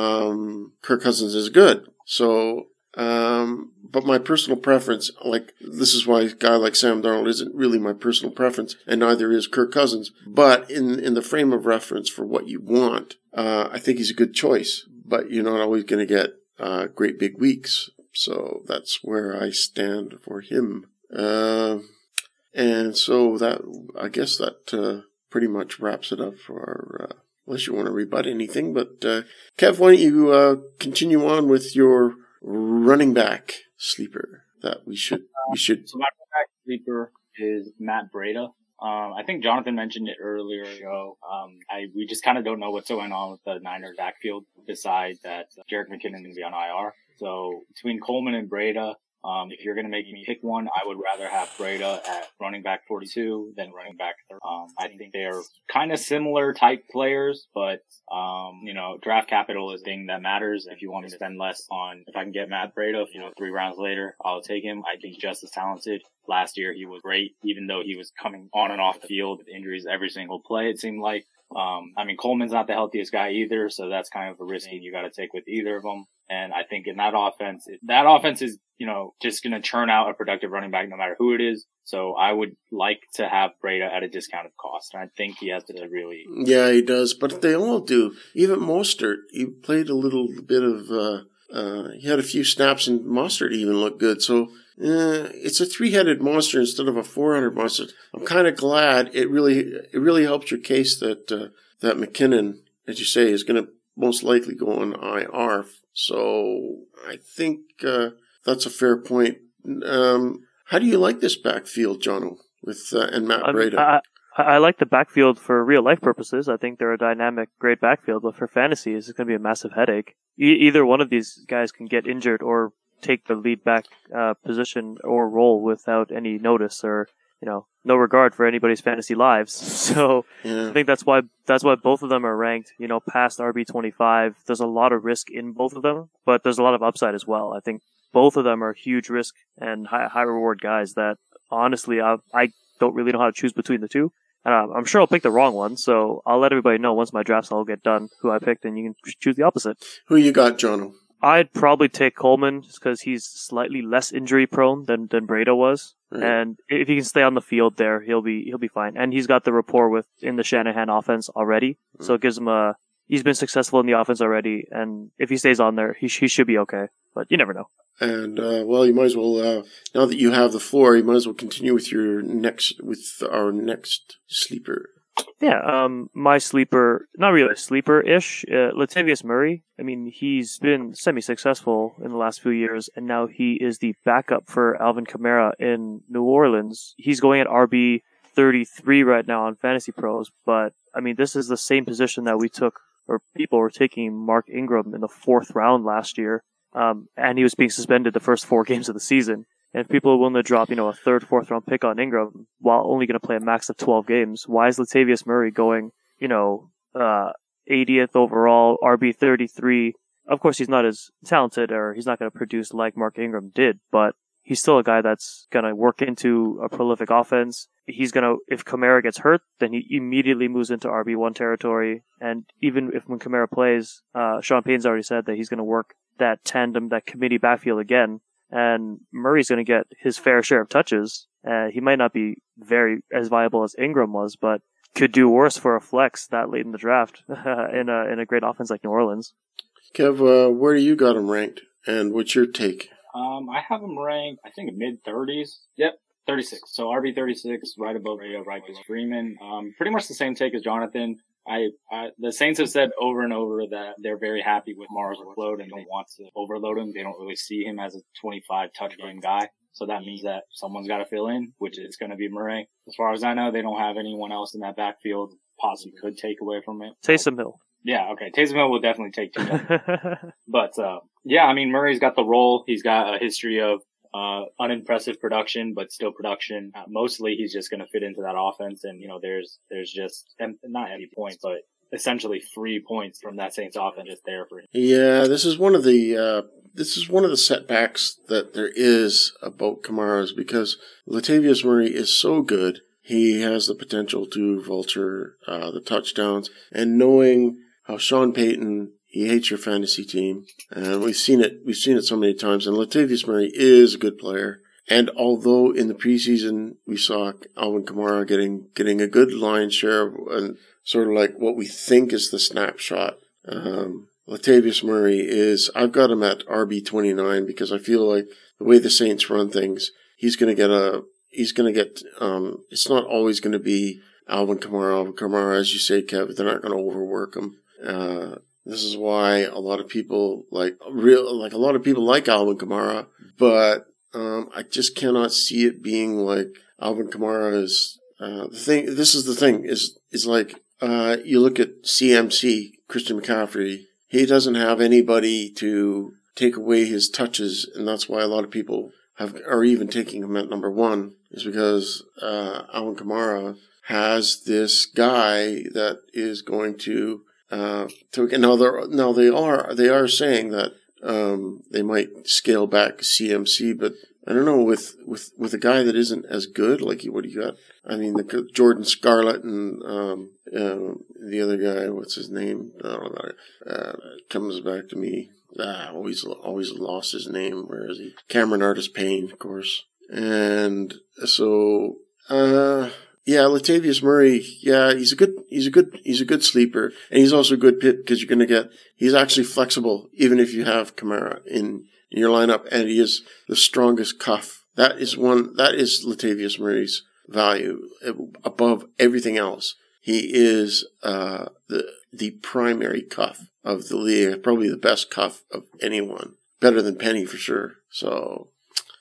um, Kirk Cousins is good. So. Um, but my personal preference, like, this is why a guy like Sam Darnold isn't really my personal preference, and neither is Kirk Cousins. But in, in the frame of reference for what you want, uh, I think he's a good choice. But you're not always going to get, uh, great big weeks. So that's where I stand for him. Uh, and so that, I guess that, uh, pretty much wraps it up for our, uh, unless you want to rebut anything. But, uh, Kev, why don't you, uh, continue on with your running back sleeper that we should we should.
So my running back sleeper is Matt Breida. Um, I think Jonathan mentioned it earlier ago. Um, I we just kind of don't know what's going on with the Niners backfield. Besides that, uh, Jerick McKinnon is going to be on I R. So between Coleman and Breida, um, if you're going to make me pick one, I would rather have Breida at running back forty-two than running back thirty. Um, I think they're kind of similar type players, but, um, you know, draft capital is the thing that matters. If you want me to spend less on, if I can get Matt Breida, you know, three rounds later, I'll take him. I think he's just as talented. Last year, he was great, even though he was coming on and off the field with injuries every single play, it seemed like. Um, I mean, Coleman's not the healthiest guy either, so that's kind of a risk you got to take with either of them. And I think in that offense, that offense is, you know, just going to churn out a productive running back no matter who it is. So I would like to have Breida at a discounted cost. And I think he has to really.
Yeah, he does. But they all do. Even Mostert, he played a little bit of, uh, uh, he had a few snaps and Mostert even looked good. So, uh, it's a three-headed monster instead of a four-headed monster. I'm kind of glad it really, it really helps your case that, uh, that McKinnon, as you say, is going to most likely go on I R. So I think, uh, that's a fair point. Um, how do you like this backfield, Jono, with, uh, and Matt Breida?
I, I, I like the backfield for real life purposes. I think they're a dynamic, great backfield, but for fantasy, it's going to be a massive headache. E- either one of these guys can get injured or take the lead back uh, position or role without any notice or, you know, no regard for anybody's fantasy lives. So
Yeah.
I think that's why that's why both of them are ranked, you know, past R B twenty-five. There's a lot of risk in both of them, but there's a lot of upside as well. I think both of them are huge risk and high, high reward guys that honestly I, I don't really know how to choose between the two. And uh, I'm sure I'll pick the wrong one, so I'll let everybody know once my drafts all get done who I picked, and you can choose the opposite.
Who you got, Jono?
I'd probably take Coleman just because he's slightly less injury prone than, than Breida was.
Right.
And if he can stay on the field there, he'll be he'll be fine. And he's got the rapport with in the Shanahan offense already, mm-hmm. so it gives him a. He's been successful in the offense already, and if he stays on there, he he should be okay. But you never know.
And uh, well, you might as well uh, now that you have the floor, you might as well continue with your next with our next sleeper.
Yeah, um, my sleeper, not really a sleeper-ish, uh, Latavius Murray. I mean, he's been semi-successful in the last few years, and now he is the backup for Alvin Kamara in New Orleans. He's going at R B thirty-three right now on Fantasy Pros, but, I mean, this is the same position that we took, or people were taking Mark Ingram in the fourth round last year, um, and he was being suspended the first four games of the season. And if people are willing to drop, you know, a third, fourth round pick on Ingram while only going to play a max of twelve games, why is Latavius Murray going, you know, uh, eightieth overall, R B thirty-three? Of course, he's not as talented or he's not going to produce like Mark Ingram did, but he's still a guy that's going to work into a prolific offense. He's going to, if Kamara gets hurt, then he immediately moves into R B one territory. And even if when Kamara plays, uh, Sean Payton's already said that he's going to work that tandem, that committee backfield again. And Murray's going to get his fair share of touches. Uh, he might not be very as viable as Ingram was, but could do worse for a flex that late in the draft in a in a great offense like New Orleans.
Kev, uh, where do you got him ranked, and what's your take?
Um, I have him ranked, I think, mid thirties. Yep, thirty-six. So R B thirty-six, right above Ray, right below Freeman. Um, pretty much the same take as Jonathan. I, I, the Saints have said over and over that they're very happy with Mars' workload and don't want to overload him. They don't really see him as a twenty-five touch game guy. So that means that someone's got to fill in, which is going to be Murray. As far as I know, they don't have anyone else in that backfield possibly could take away from it.
Taysom Hill.
Yeah, okay. Taysom Hill will definitely take two. But, uh, yeah, I mean, Murray's got the role. He's got a history of Uh, unimpressive production, but still production. Uh, mostly he's just going to fit into that offense. And, you know, there's, there's just em- not any points, but essentially free points from that Saints offense just there for him.
Yeah, this is one of the, uh, this is one of the setbacks that there is about Kamara's because Latavius Murray is so good. He has the potential to vulture, uh, the touchdowns, and knowing how Sean Payton, he hates your fantasy team. And we've seen it, we've seen it so many times. And Latavius Murray is a good player. And although in the preseason we saw Alvin Kamara getting, getting a good lion's share and sort of like what we think is the snapshot, um, Latavius Murray is, I've got him at R B twenty-nine because I feel like the way the Saints run things, he's going to get a, he's going to get, um, it's not always going to be Alvin Kamara, Alvin Kamara, as you say, Kev, they're not going to overwork him. Uh, This is why a lot of people like real like a lot of people like Alvin Kamara, but um, I just cannot see it being like Alvin Kamara is uh, the thing. This is the thing is is like uh, you look at C M C, Christian McCaffrey. He doesn't have anybody to take away his touches, and that's why a lot of people have are even taking him at number one. Is because uh, Alvin Kamara has this guy that is going to. Uh, to, now, now they are they are saying that um, they might scale back C M C, but I don't know with, with, with a guy that isn't as good. Like what do you got? I mean, the Jordan Scarlett and um, uh, the other guy, what's his name? I don't know. Uh, comes back to me. Ah, always always lost his name. Where is he? Cameron Artis Payne, of course. And so. Uh, Yeah, Latavius Murray. Yeah, he's a good, he's a good, he's a good sleeper, and he's also a good pit because you're going to get. He's actually flexible, even if you have Kamara in, in your lineup, and he is the strongest cuff. That is one. That is Latavius Murray's value above everything else. He is uh, the the primary cuff of the league, probably the best cuff of anyone, better than Penny for sure. So,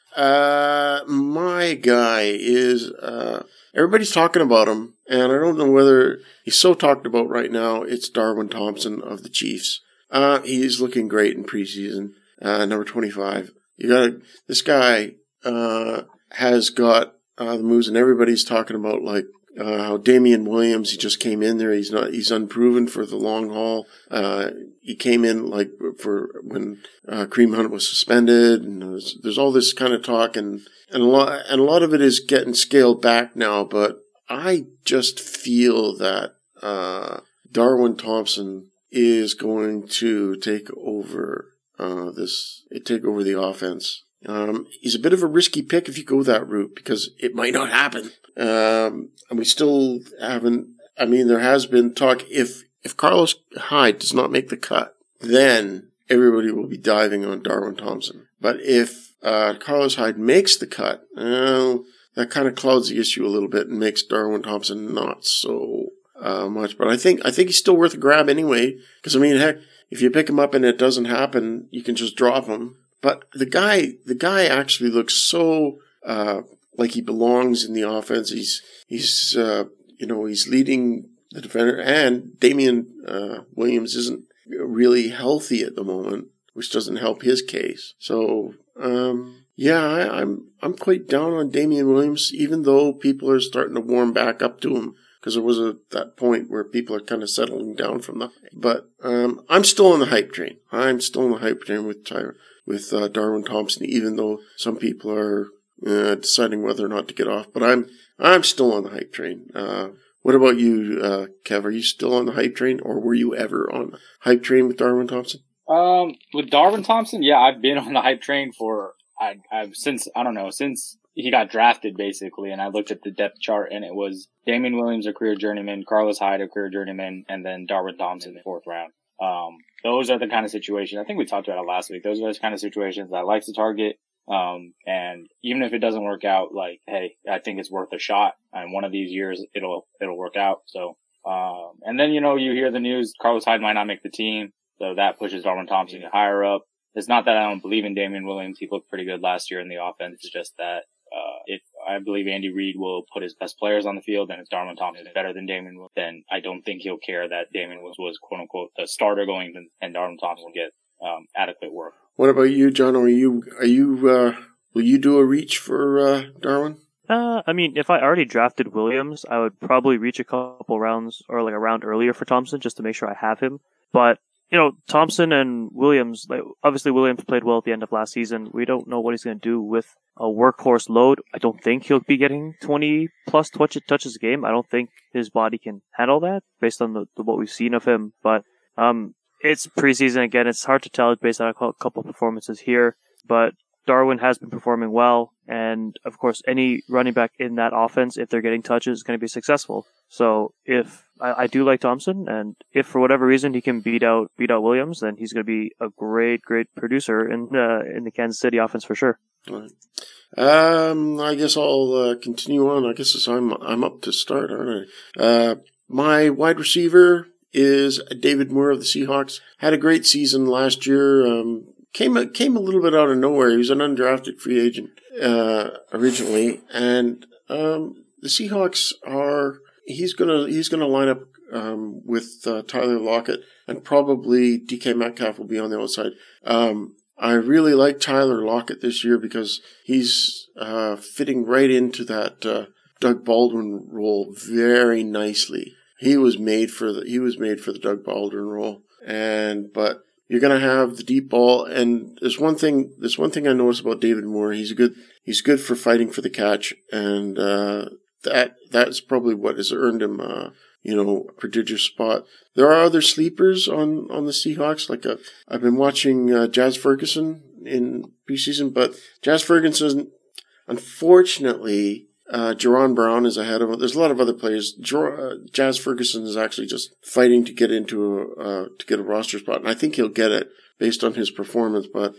uh, my guy is. Uh, Everybody's talking about him, and I don't know whether he's so talked about right now. It's Darwin Thompson of the Chiefs. Uh, he's looking great in preseason. Uh, number twenty-five. You got this guy uh, has got uh, the moves, and everybody's talking about like uh, how Damian Williams. He just came in there. He's not. He's unproven for the long haul. Uh, he came in like for when uh, Kareem Hunt was suspended, and there's, there's all this kind of talk and. And a lot, and a lot of it is getting scaled back now, but I just feel that uh, Darwin Thompson is going to take over uh, this, take over the offense. Um, he's a bit of a risky pick if you go that route because it might not happen. Um, and we still haven't. I mean, there has been talk if if Carlos Hyde does not make the cut, then everybody will be diving on Darwin Thompson. But if Uh, Carlos Hyde makes the cut, uh, that kind of clouds the issue a little bit and makes Darwin Thompson not so uh, much. But I think I think he's still worth a grab anyway. Because I mean, heck, if you pick him up and it doesn't happen, you can just drop him. But the guy, the guy actually looks so uh, like he belongs in the offense. He's he's uh, you know he's leading the defender, and Damian uh, Williams isn't really healthy at the moment, which doesn't help his case. So. Um, yeah, I, I'm I'm quite down on Damian Williams, even though people are starting to warm back up to him because there was a that point where people are kind of settling down from the. But um, I'm still on the hype train. I'm still on the hype train with Ty, with uh, Darwin Thompson, even though some people are uh, deciding whether or not to get off. But I'm I'm still on the hype train. Uh, what about you, uh, Kev? Are you still on the hype train, or were you ever on the hype train with Darwin Thompson?
Um, with Darwin Thompson, yeah, I've been on the hype train for, I, I've since, I don't know, since he got drafted basically, and I looked at the depth chart and it was Damian Williams, a career journeyman, Carlos Hyde, a career journeyman, and then Darwin Thompson in the fourth round. Um, those are the kind of situations, I think we talked about it last week, those are the kind of situations I like to target. Um, and even if it doesn't work out, like, hey, I think it's worth a shot, and one of these years it'll, it'll work out. So, um, and then, you know, you hear the news, Carlos Hyde might not make the team. So that pushes Darwin Thompson higher up. It's not that I don't believe in Damian Williams. He looked pretty good last year in the offense. It's just that, uh, if I believe Andy Reid will put his best players on the field and if Darwin Thompson is better than Damian Williams, then I don't think he'll care that Damian was, was quote unquote the starter going and, and Darwin Thompson will get, um, adequate work.
What about you, John? Are you, are you, uh, will you do a reach for uh, Darwin?
Uh, I mean, if I already drafted Williams, I would probably reach a couple rounds or like a round earlier for Thompson just to make sure I have him. But, you know, Thompson and Williams, like, obviously Williams played well at the end of last season. We don't know what he's going to do with a workhorse load. I don't think he'll be getting twenty plus touch, touches a game. I don't think his body can handle that based on the, the what we've seen of him. But um, it's preseason again. It's hard to tell based on a couple performances here. But Darwin has been performing well, and of course, any running back in that offense, if they're getting touches, is going to be successful. So, if I, I do like Thompson, and if for whatever reason he can beat out beat out Williams, then he's going to be a great, great producer in uh, in the Kansas City offense for sure.
All right. Um, I guess I'll uh, continue on. I guess it's, I'm I'm up to start, aren't I? Uh, my wide receiver is David Moore of the Seahawks. Had a great season last year. Um, Came came a little bit out of nowhere. He was an undrafted free agent uh, originally, and um, the Seahawks are. He's gonna he's gonna line up um, with uh, Tyler Lockett, and probably D K Metcalf will be on the outside. Um, I really like Tyler Lockett this year because he's uh, fitting right into that uh, Doug Baldwin role very nicely. He was made for the he was made for the Doug Baldwin role, and but. You're gonna have the deep ball, and there's one thing. There's one thing I noticed about David Moore. He's a good. He's good for fighting for the catch, and uh, that that's probably what has earned him, uh, you know, a prodigious spot. There are other sleepers on, on the Seahawks. Like a, I've been watching uh, Jazz Ferguson in preseason, but Jazz Ferguson, unfortunately. Uh, Jerron Brown is ahead of him. There's a lot of other players. Jer- uh, Jazz Ferguson is actually just fighting to get into a, uh, to get a roster spot, and I think he'll get it based on his performance. But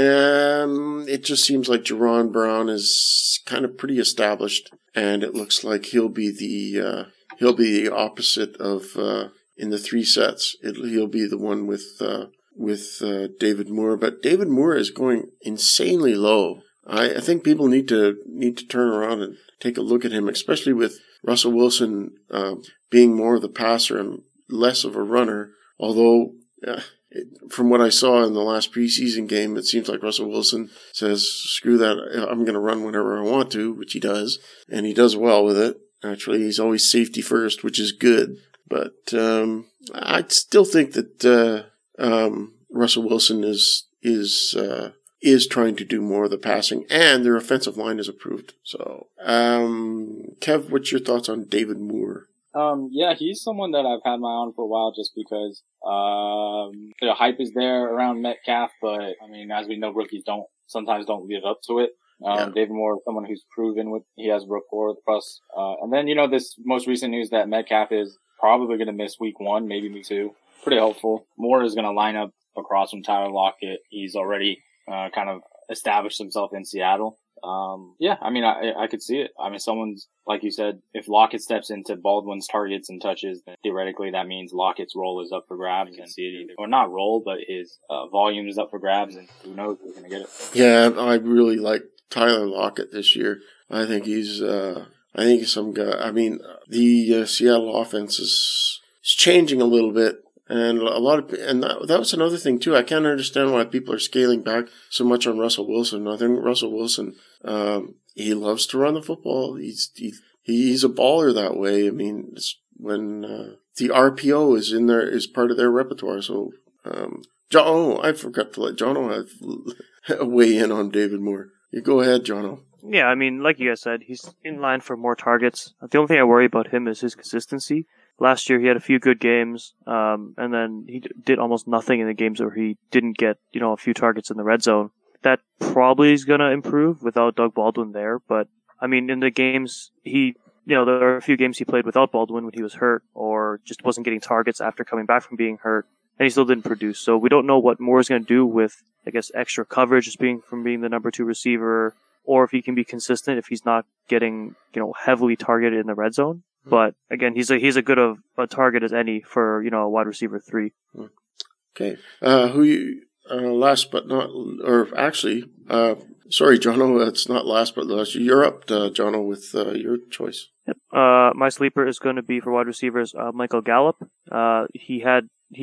um, it just seems like Jerron Brown is kind of pretty established, and it looks like he'll be the uh, he'll be the opposite of uh, in the three sets. It, he'll be the one with uh, with uh, David Moore, but David Moore is going insanely low. I, I think people need to need to turn around and take a look at him, especially with Russell Wilson uh, being more of the passer and less of a runner. Although, uh, it, from what I saw in the last preseason game, it seems like Russell Wilson says, screw that, I'm going to run whenever I want to, which he does. And he does well with it. Actually, he's always safety first, which is good. But um, I still think that uh, um, Russell Wilson is is... Uh, is trying to do more of the passing, and their offensive line is approved. So, um, Kev, what's your thoughts on David Moore?
Um, yeah, he's someone that I've had my eye on for a while just because, um, the hype is there around Metcalf, but, I mean, as we know, rookies don't, sometimes don't live up to it. Um, yeah. David Moore, someone who's proven with, he has rapport with us. Uh, and then, you know, this most recent news that Metcalf is probably going to miss week one, maybe week two. Pretty hopeful. Moore is going to line up across from Tyler Lockett. He's already Uh, kind of established himself in Seattle. Um, yeah, I mean, I, I could see it. I mean, someone's, like you said, if Lockett steps into Baldwin's targets and touches, then theoretically that means Lockett's role is up for grabs. And see it either, or not role, but his uh, volume is up for grabs, and who knows who's going to get it.
Yeah, I really like Tyler Lockett this year. I think he's, uh, I think he's some guy. I mean, the uh, Seattle offense is, is changing a little bit. And a lot of, and that, that was another thing too. I can't understand why people are scaling back so much on Russell Wilson. I think Russell Wilson, um, he loves to run the football. He's, he, he's a baller that way. I mean, it's when, uh, the R P O is in there, is part of their repertoire. So, um, John, oh, I forgot to let Jono have weigh in on David Moore. You go ahead, Jono.
Yeah, I mean, like you guys said, he's in line for more targets. The only thing I worry about him is his consistency. Last year he had a few good games, um, and then he d- did almost nothing in the games where he didn't get, you know, a few targets in the red zone. That probably is going to improve without Doug Baldwin there, but, I mean, in the games, he, you know, there are a few games he played without Baldwin when he was hurt, or just wasn't getting targets after coming back from being hurt, and he still didn't produce. So we don't know what Moore is going to do with, I guess, extra coverage, just being from being the number two receiver, or if he can be consistent if he's not getting, you know, heavily targeted in the red zone. But again, he's a he's a good of a target as any for, you know, a wide receiver three.
Okay, uh, who you uh, last but not, or actually, uh, sorry, Jono, it's not last but last. You're up, uh, Jono, with uh, your choice.
Yep. Uh, my sleeper is going to be for wide receivers, uh, Michael Gallup. Uh, he had he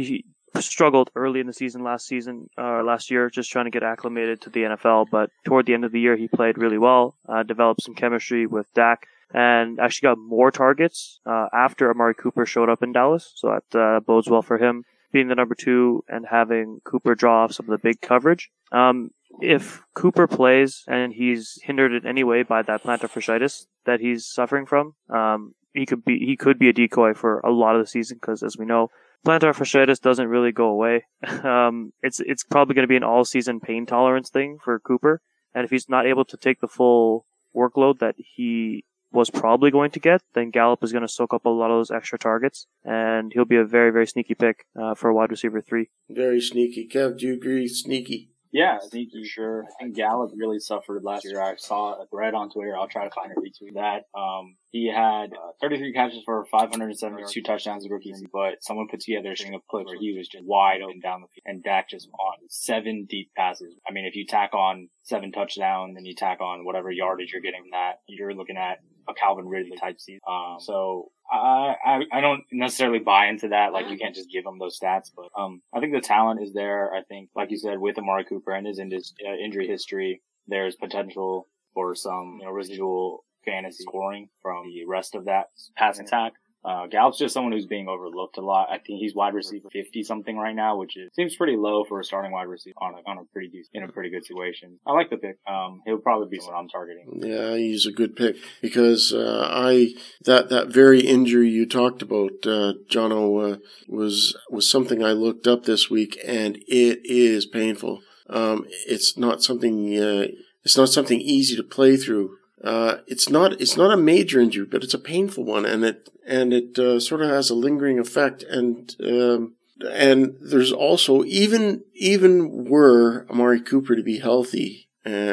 struggled early in the season last season, or uh, last year, just trying to get acclimated to the N F L. But toward the end of the year, he played really well, uh, developed some chemistry with Dak, and actually got more targets uh, after Amari Cooper showed up in Dallas. So that uh, bodes well for him, being the number two and having Cooper draw off some of the big coverage. Um, if Cooper plays and he's hindered in any way by that plantar fasciitis that he's suffering from, um, he could be he could be a decoy for a lot of the season, because as we know, plantar fasciitis doesn't really go away. um, it's it's probably going to be an all-season pain tolerance thing for Cooper, and if he's not able to take the full workload that he was probably going to get, then Gallup is going to soak up a lot of those extra targets, and he'll be a very, very sneaky pick uh, for a wide receiver three.
Very sneaky. Kev, do you agree? Sneaky.
Yeah, sneaky, sure. I think Gallup really suffered last year. I saw a thread on Twitter. I'll try to find it, retweet that. Um, he had uh, thirty-three catches for five hundred seventy-two touchdowns as a rookie, but someone put together a string of clips where he was just wide open down the field, and Dak just on seven deep passes. I mean, if you tack on seven touchdowns and you tack on whatever yardage you're getting from that, you're looking at a Calvin Ridley type season. Um, so I, I I don't necessarily buy into that. Like, you can't just give him those stats, but um I think the talent is there. I think, like you said, with Amari Cooper and his uh, injury history, there's potential for some, you know, residual fantasy scoring from the rest of that passing attack. Uh, Gallup's just someone who's being overlooked a lot. I think he's wide receiver fifty something right now, which is, seems pretty low for a starting wide receiver on a, on a pretty decent, in a pretty good situation. I like the pick. Um, he'll probably be what I'm targeting.
Yeah, he's a good pick, because, uh, I, that, that very injury you talked about, uh, Jono, uh, was, was something I looked up this week, and it is painful. Um, it's not something, uh, it's not something easy to play through. Uh, it's not, it's not a major injury, but it's a painful one, and it, and it, uh, sort of has a lingering effect. And, um, and there's also, even, even were Amari Cooper to be healthy,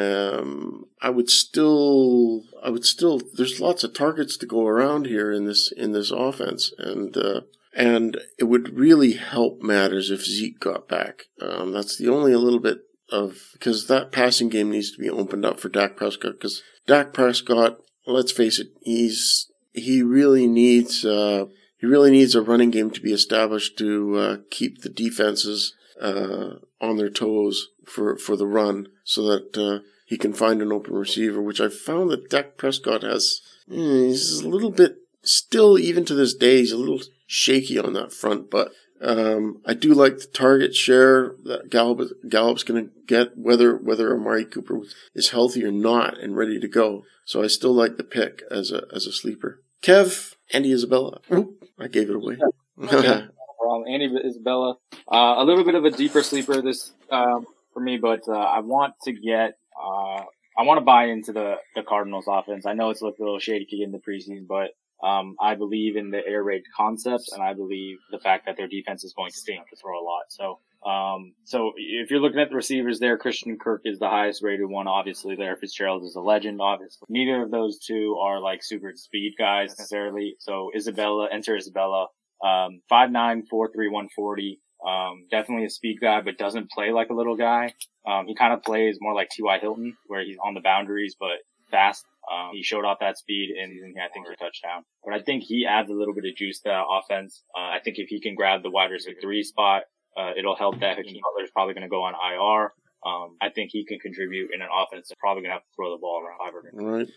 um, I would still, I would still, there's lots of targets to go around here in this, in this offense. And, uh, and it would really help matters if Zeke got back. Um, that's the only a little bit of, because that passing game needs to be opened up for Dak Prescott, because Dak Prescott, let's face it, he's he really needs uh, he really needs a running game to be established to uh, keep the defenses uh, on their toes for, for the run, so that uh, he can find an open receiver. Which I've found that Dak Prescott has, eh, he's a little bit still, even to this day, he's a little shaky on that front, but. Um, I do like the target share that Gallup, Gallup's going to get, whether whether Amari Cooper is healthy or not and ready to go. So I still like the pick as a as a sleeper. Kev, Andy Isabella. Oop, I gave it away.
Okay. Well, Andy Isabella, uh, a little bit of a deeper sleeper this um, for me, but uh, I want to get uh, I want to buy into the the Cardinals offense. I know it's looked a little shaky in the preseason, but. Um, I believe in the air raid concepts, and I believe the fact that their defense is going to stink to throw a lot. So, um, so if you're looking at the receivers there, Christian Kirk is the highest rated one, obviously there. Fitzgerald is a legend, obviously. Neither of those two are like super speed guys necessarily. So Isabella, enter Isabella, um, five nine, four three, one forty. Um, definitely a speed guy, but doesn't play like a little guy. Um, he kind of plays more like T Y Hilton, where he's on the boundaries, but fast. Um, he showed off that speed in, I think, a touchdown. But I think he adds a little bit of juice to that offense. Uh, I think if he can grab the wide receiver three spot, uh, it'll help that Hakeem Butler's probably going to go on I R. Um, I think he can contribute in an offense that's probably going to have to throw the ball around five or
All right.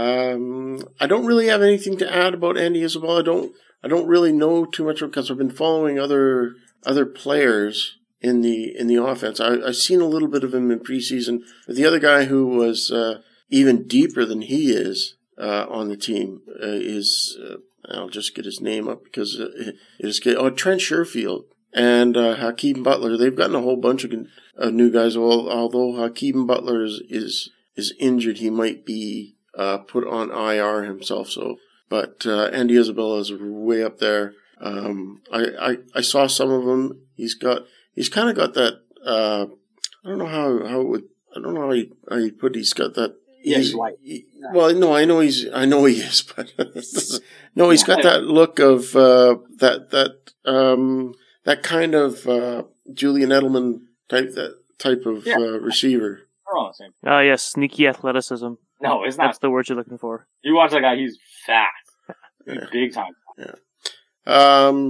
Um, I don't really have anything to add about Andy Isabella. I don't, I don't really know too much because I've been following other, other players in the, in the offense. I, I've seen a little bit of him in preseason. But the other guy who was, uh, even deeper than he is uh, on the team uh, is, uh, I'll just get his name up because uh, it is, oh, Trent Sherfield and uh, Hakeem Butler. They've gotten a whole bunch of uh, new guys. Well, although Hakeem Butler is, is, is injured, he might be uh, put on I R himself. So, but uh, Andy Isabella is way up there. Um, I, I, I saw some of him. He's got, he's kind of got that, uh, I don't know how, how it would, I don't know how you, how you put it. He's got that.
Yeah, he's white.
He, well, no, I know he's, I know he is, but no, he's got that look of, uh, that, that, um, that kind of, uh, Julian Edelman type, that type of, yeah. uh, receiver.
They're all the same.
Oh, yes, sneaky athleticism.
No, it's not.
That's the word you're looking for.
You watch that guy, he's fast.
Yeah.
Big time.
Yeah. Um,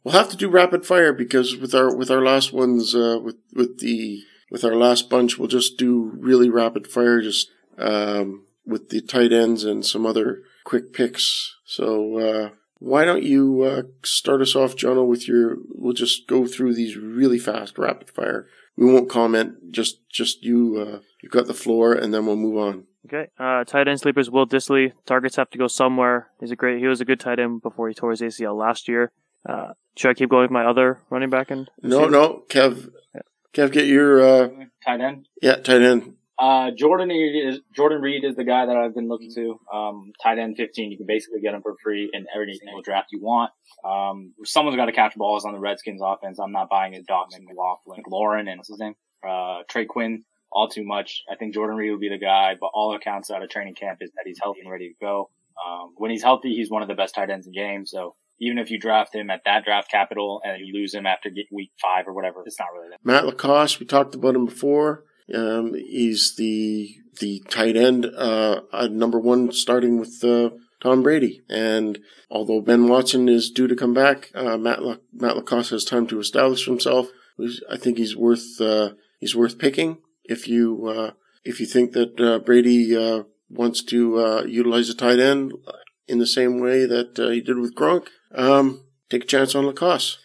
we'll have to do rapid fire because with our with our last ones, uh, with with the with our last bunch, we'll just do really rapid fire, just um, with the tight ends and some other quick picks. So uh, why don't you uh, start us off, Jono, with your? We'll just go through these really fast, rapid fire. We won't comment. Just just you. Uh, you got the floor, and then we'll move on.
Okay. Uh, tight end sleepers, Will Dissly. Targets have to go somewhere. He's a great. He was a good tight end before he tore his A C L last year. Uh, should I keep going with my other running back? In
no, no, Kev. Yeah. Kev, get your uh,
tight end.
Yeah, tight end.
Uh, Jordan Reed is Jordan Reed is the guy that I've been looking to. Um, tight end fifteen, you can basically get him for free in every single draft you want. Um, someone's got to catch balls on the Redskins offense. I'm not buying his Dawson, McLaughlin, Lauren, and what's his name? Uh, Trey Quinn. All too much. I think Jordan Reed will be the guy, but all accounts out of training camp is that he's healthy and ready to go. Um, when he's healthy, he's one of the best tight ends in the game. So even if you draft him at that draft capital and you lose him after week five or whatever, it's not really that.
Matt Lacoste, we talked about him before. Um, he's the the tight end, uh, uh, number one, starting with uh, Tom Brady. And although Ben Watson is due to come back, uh, Matt La- Matt Lacoste has time to establish himself. I think he's worth uh, he's worth picking if you uh, if you think that uh, Brady uh, wants to uh, utilize a tight end in the same way that uh, he did with Gronk. Um, take a chance on Lacoste.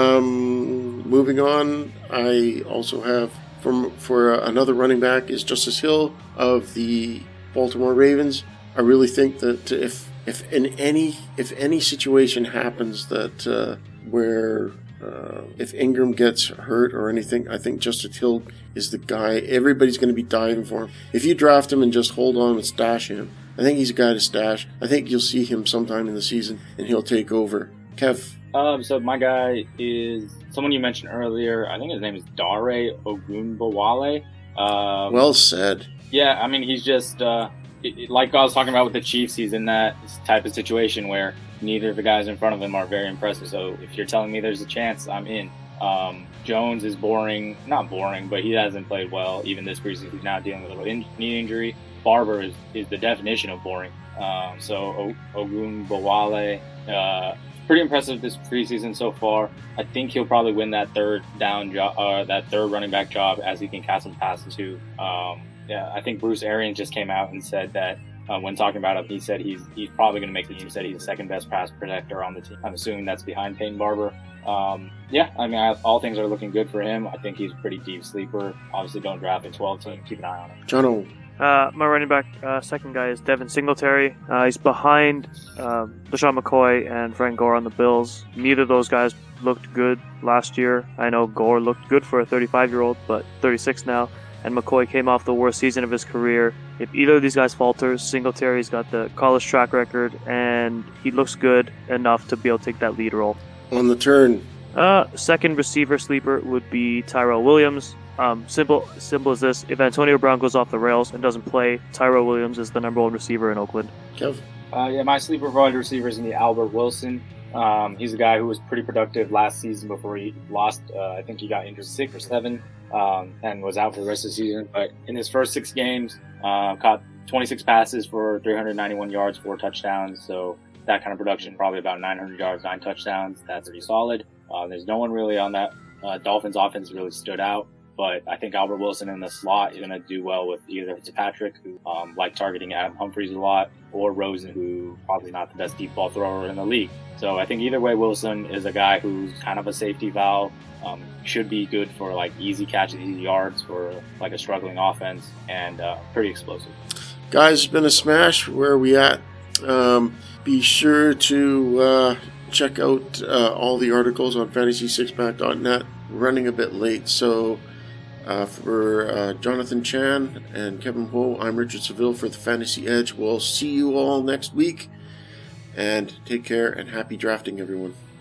Um, moving on, I also have. From, for uh, another running back is Justice Hill of the Baltimore Ravens. I really think that if if in any if any situation happens that uh, where uh, if Ingram gets hurt or anything, I think Justice Hill is the guy. Everybody's going to be diving for him. If you draft him and just hold on and stash him, I think he's a guy to stash. I think you'll see him sometime in the season and he'll take over. Kev.
Um, so my guy is someone you mentioned earlier. I think his name is Dare Ogunbowale. Um,
well said.
Yeah, I mean, he's just, uh, it, it, like I was talking about with the Chiefs, he's in that type of situation where neither of the guys in front of him are very impressive. So if you're telling me there's a chance, I'm in. Um, Jones is boring, not boring, but he hasn't played well even this preseason. He's now dealing with a little in- knee injury. Barber is, is the definition of boring. Um, so o- Ogunbowale, uh, pretty impressive this preseason so far. I think he'll probably win that third down job, uh, that third running back job, as he can catch some passes too. Um, yeah, I think Bruce Arians just came out and said that uh, when talking about him, he said he's he's probably going to make the team. He said he's the second best pass protector on the team. I'm assuming that's behind Peyton Barber. Um, yeah, I mean, I, all things are looking good for him. I think he's a pretty deep sleeper. Obviously, don't draft a twelve team. Keep an eye on him.
Jono.
Uh, my running back, uh, second guy is Devin Singletary. Uh, he's behind um, LaShawn McCoy and Frank Gore on the Bills. Neither of those guys looked good last year. I know Gore looked good for a thirty-five-year-old, but thirty-six now. And McCoy came off the worst season of his career. If either of these guys falters, Singletary's got the college track record, and he looks good enough to be able to take that lead role.
On the turn.
Uh, second receiver sleeper would be Tyrell Williams. Um, simple, simple as this. If Antonio Brown goes off the rails and doesn't play, Tyrell Williams is the number one receiver in Oakland.
Kev?
Uh, yeah, my sleeper wide receiver is in the Albert Wilson. Um, he's a guy who was pretty productive last season before he lost. Uh, I think he got injured six or seven um, and was out for the rest of the season. But in his first six games, uh, caught twenty-six passes for three hundred ninety-one yards, four touchdowns. So that kind of production, probably about nine hundred yards, nine touchdowns. That's pretty solid. Uh, there's no one really on that uh, Dolphins offense really stood out. But I think Albert Wilson in the slot is going to do well with either Fitzpatrick, who um, like targeting Adam Humphries a lot, or Rosen, who probably not the best deep ball thrower in the league. So I think either way, Wilson is a guy who's kind of a safety valve, um, should be good for like easy catches, easy yards for like a struggling offense, and uh, pretty explosive.
Guys, it's been a smash. Where are we at? Um, be sure to uh, check out uh, all the articles on fantasy six pack dot net. Running a bit late, so... Uh, for uh, Jonathan Chan and Kevin Ho, I'm Richard Seville for the Fantasy Edge. We'll see you all next week, and take care and happy drafting, everyone.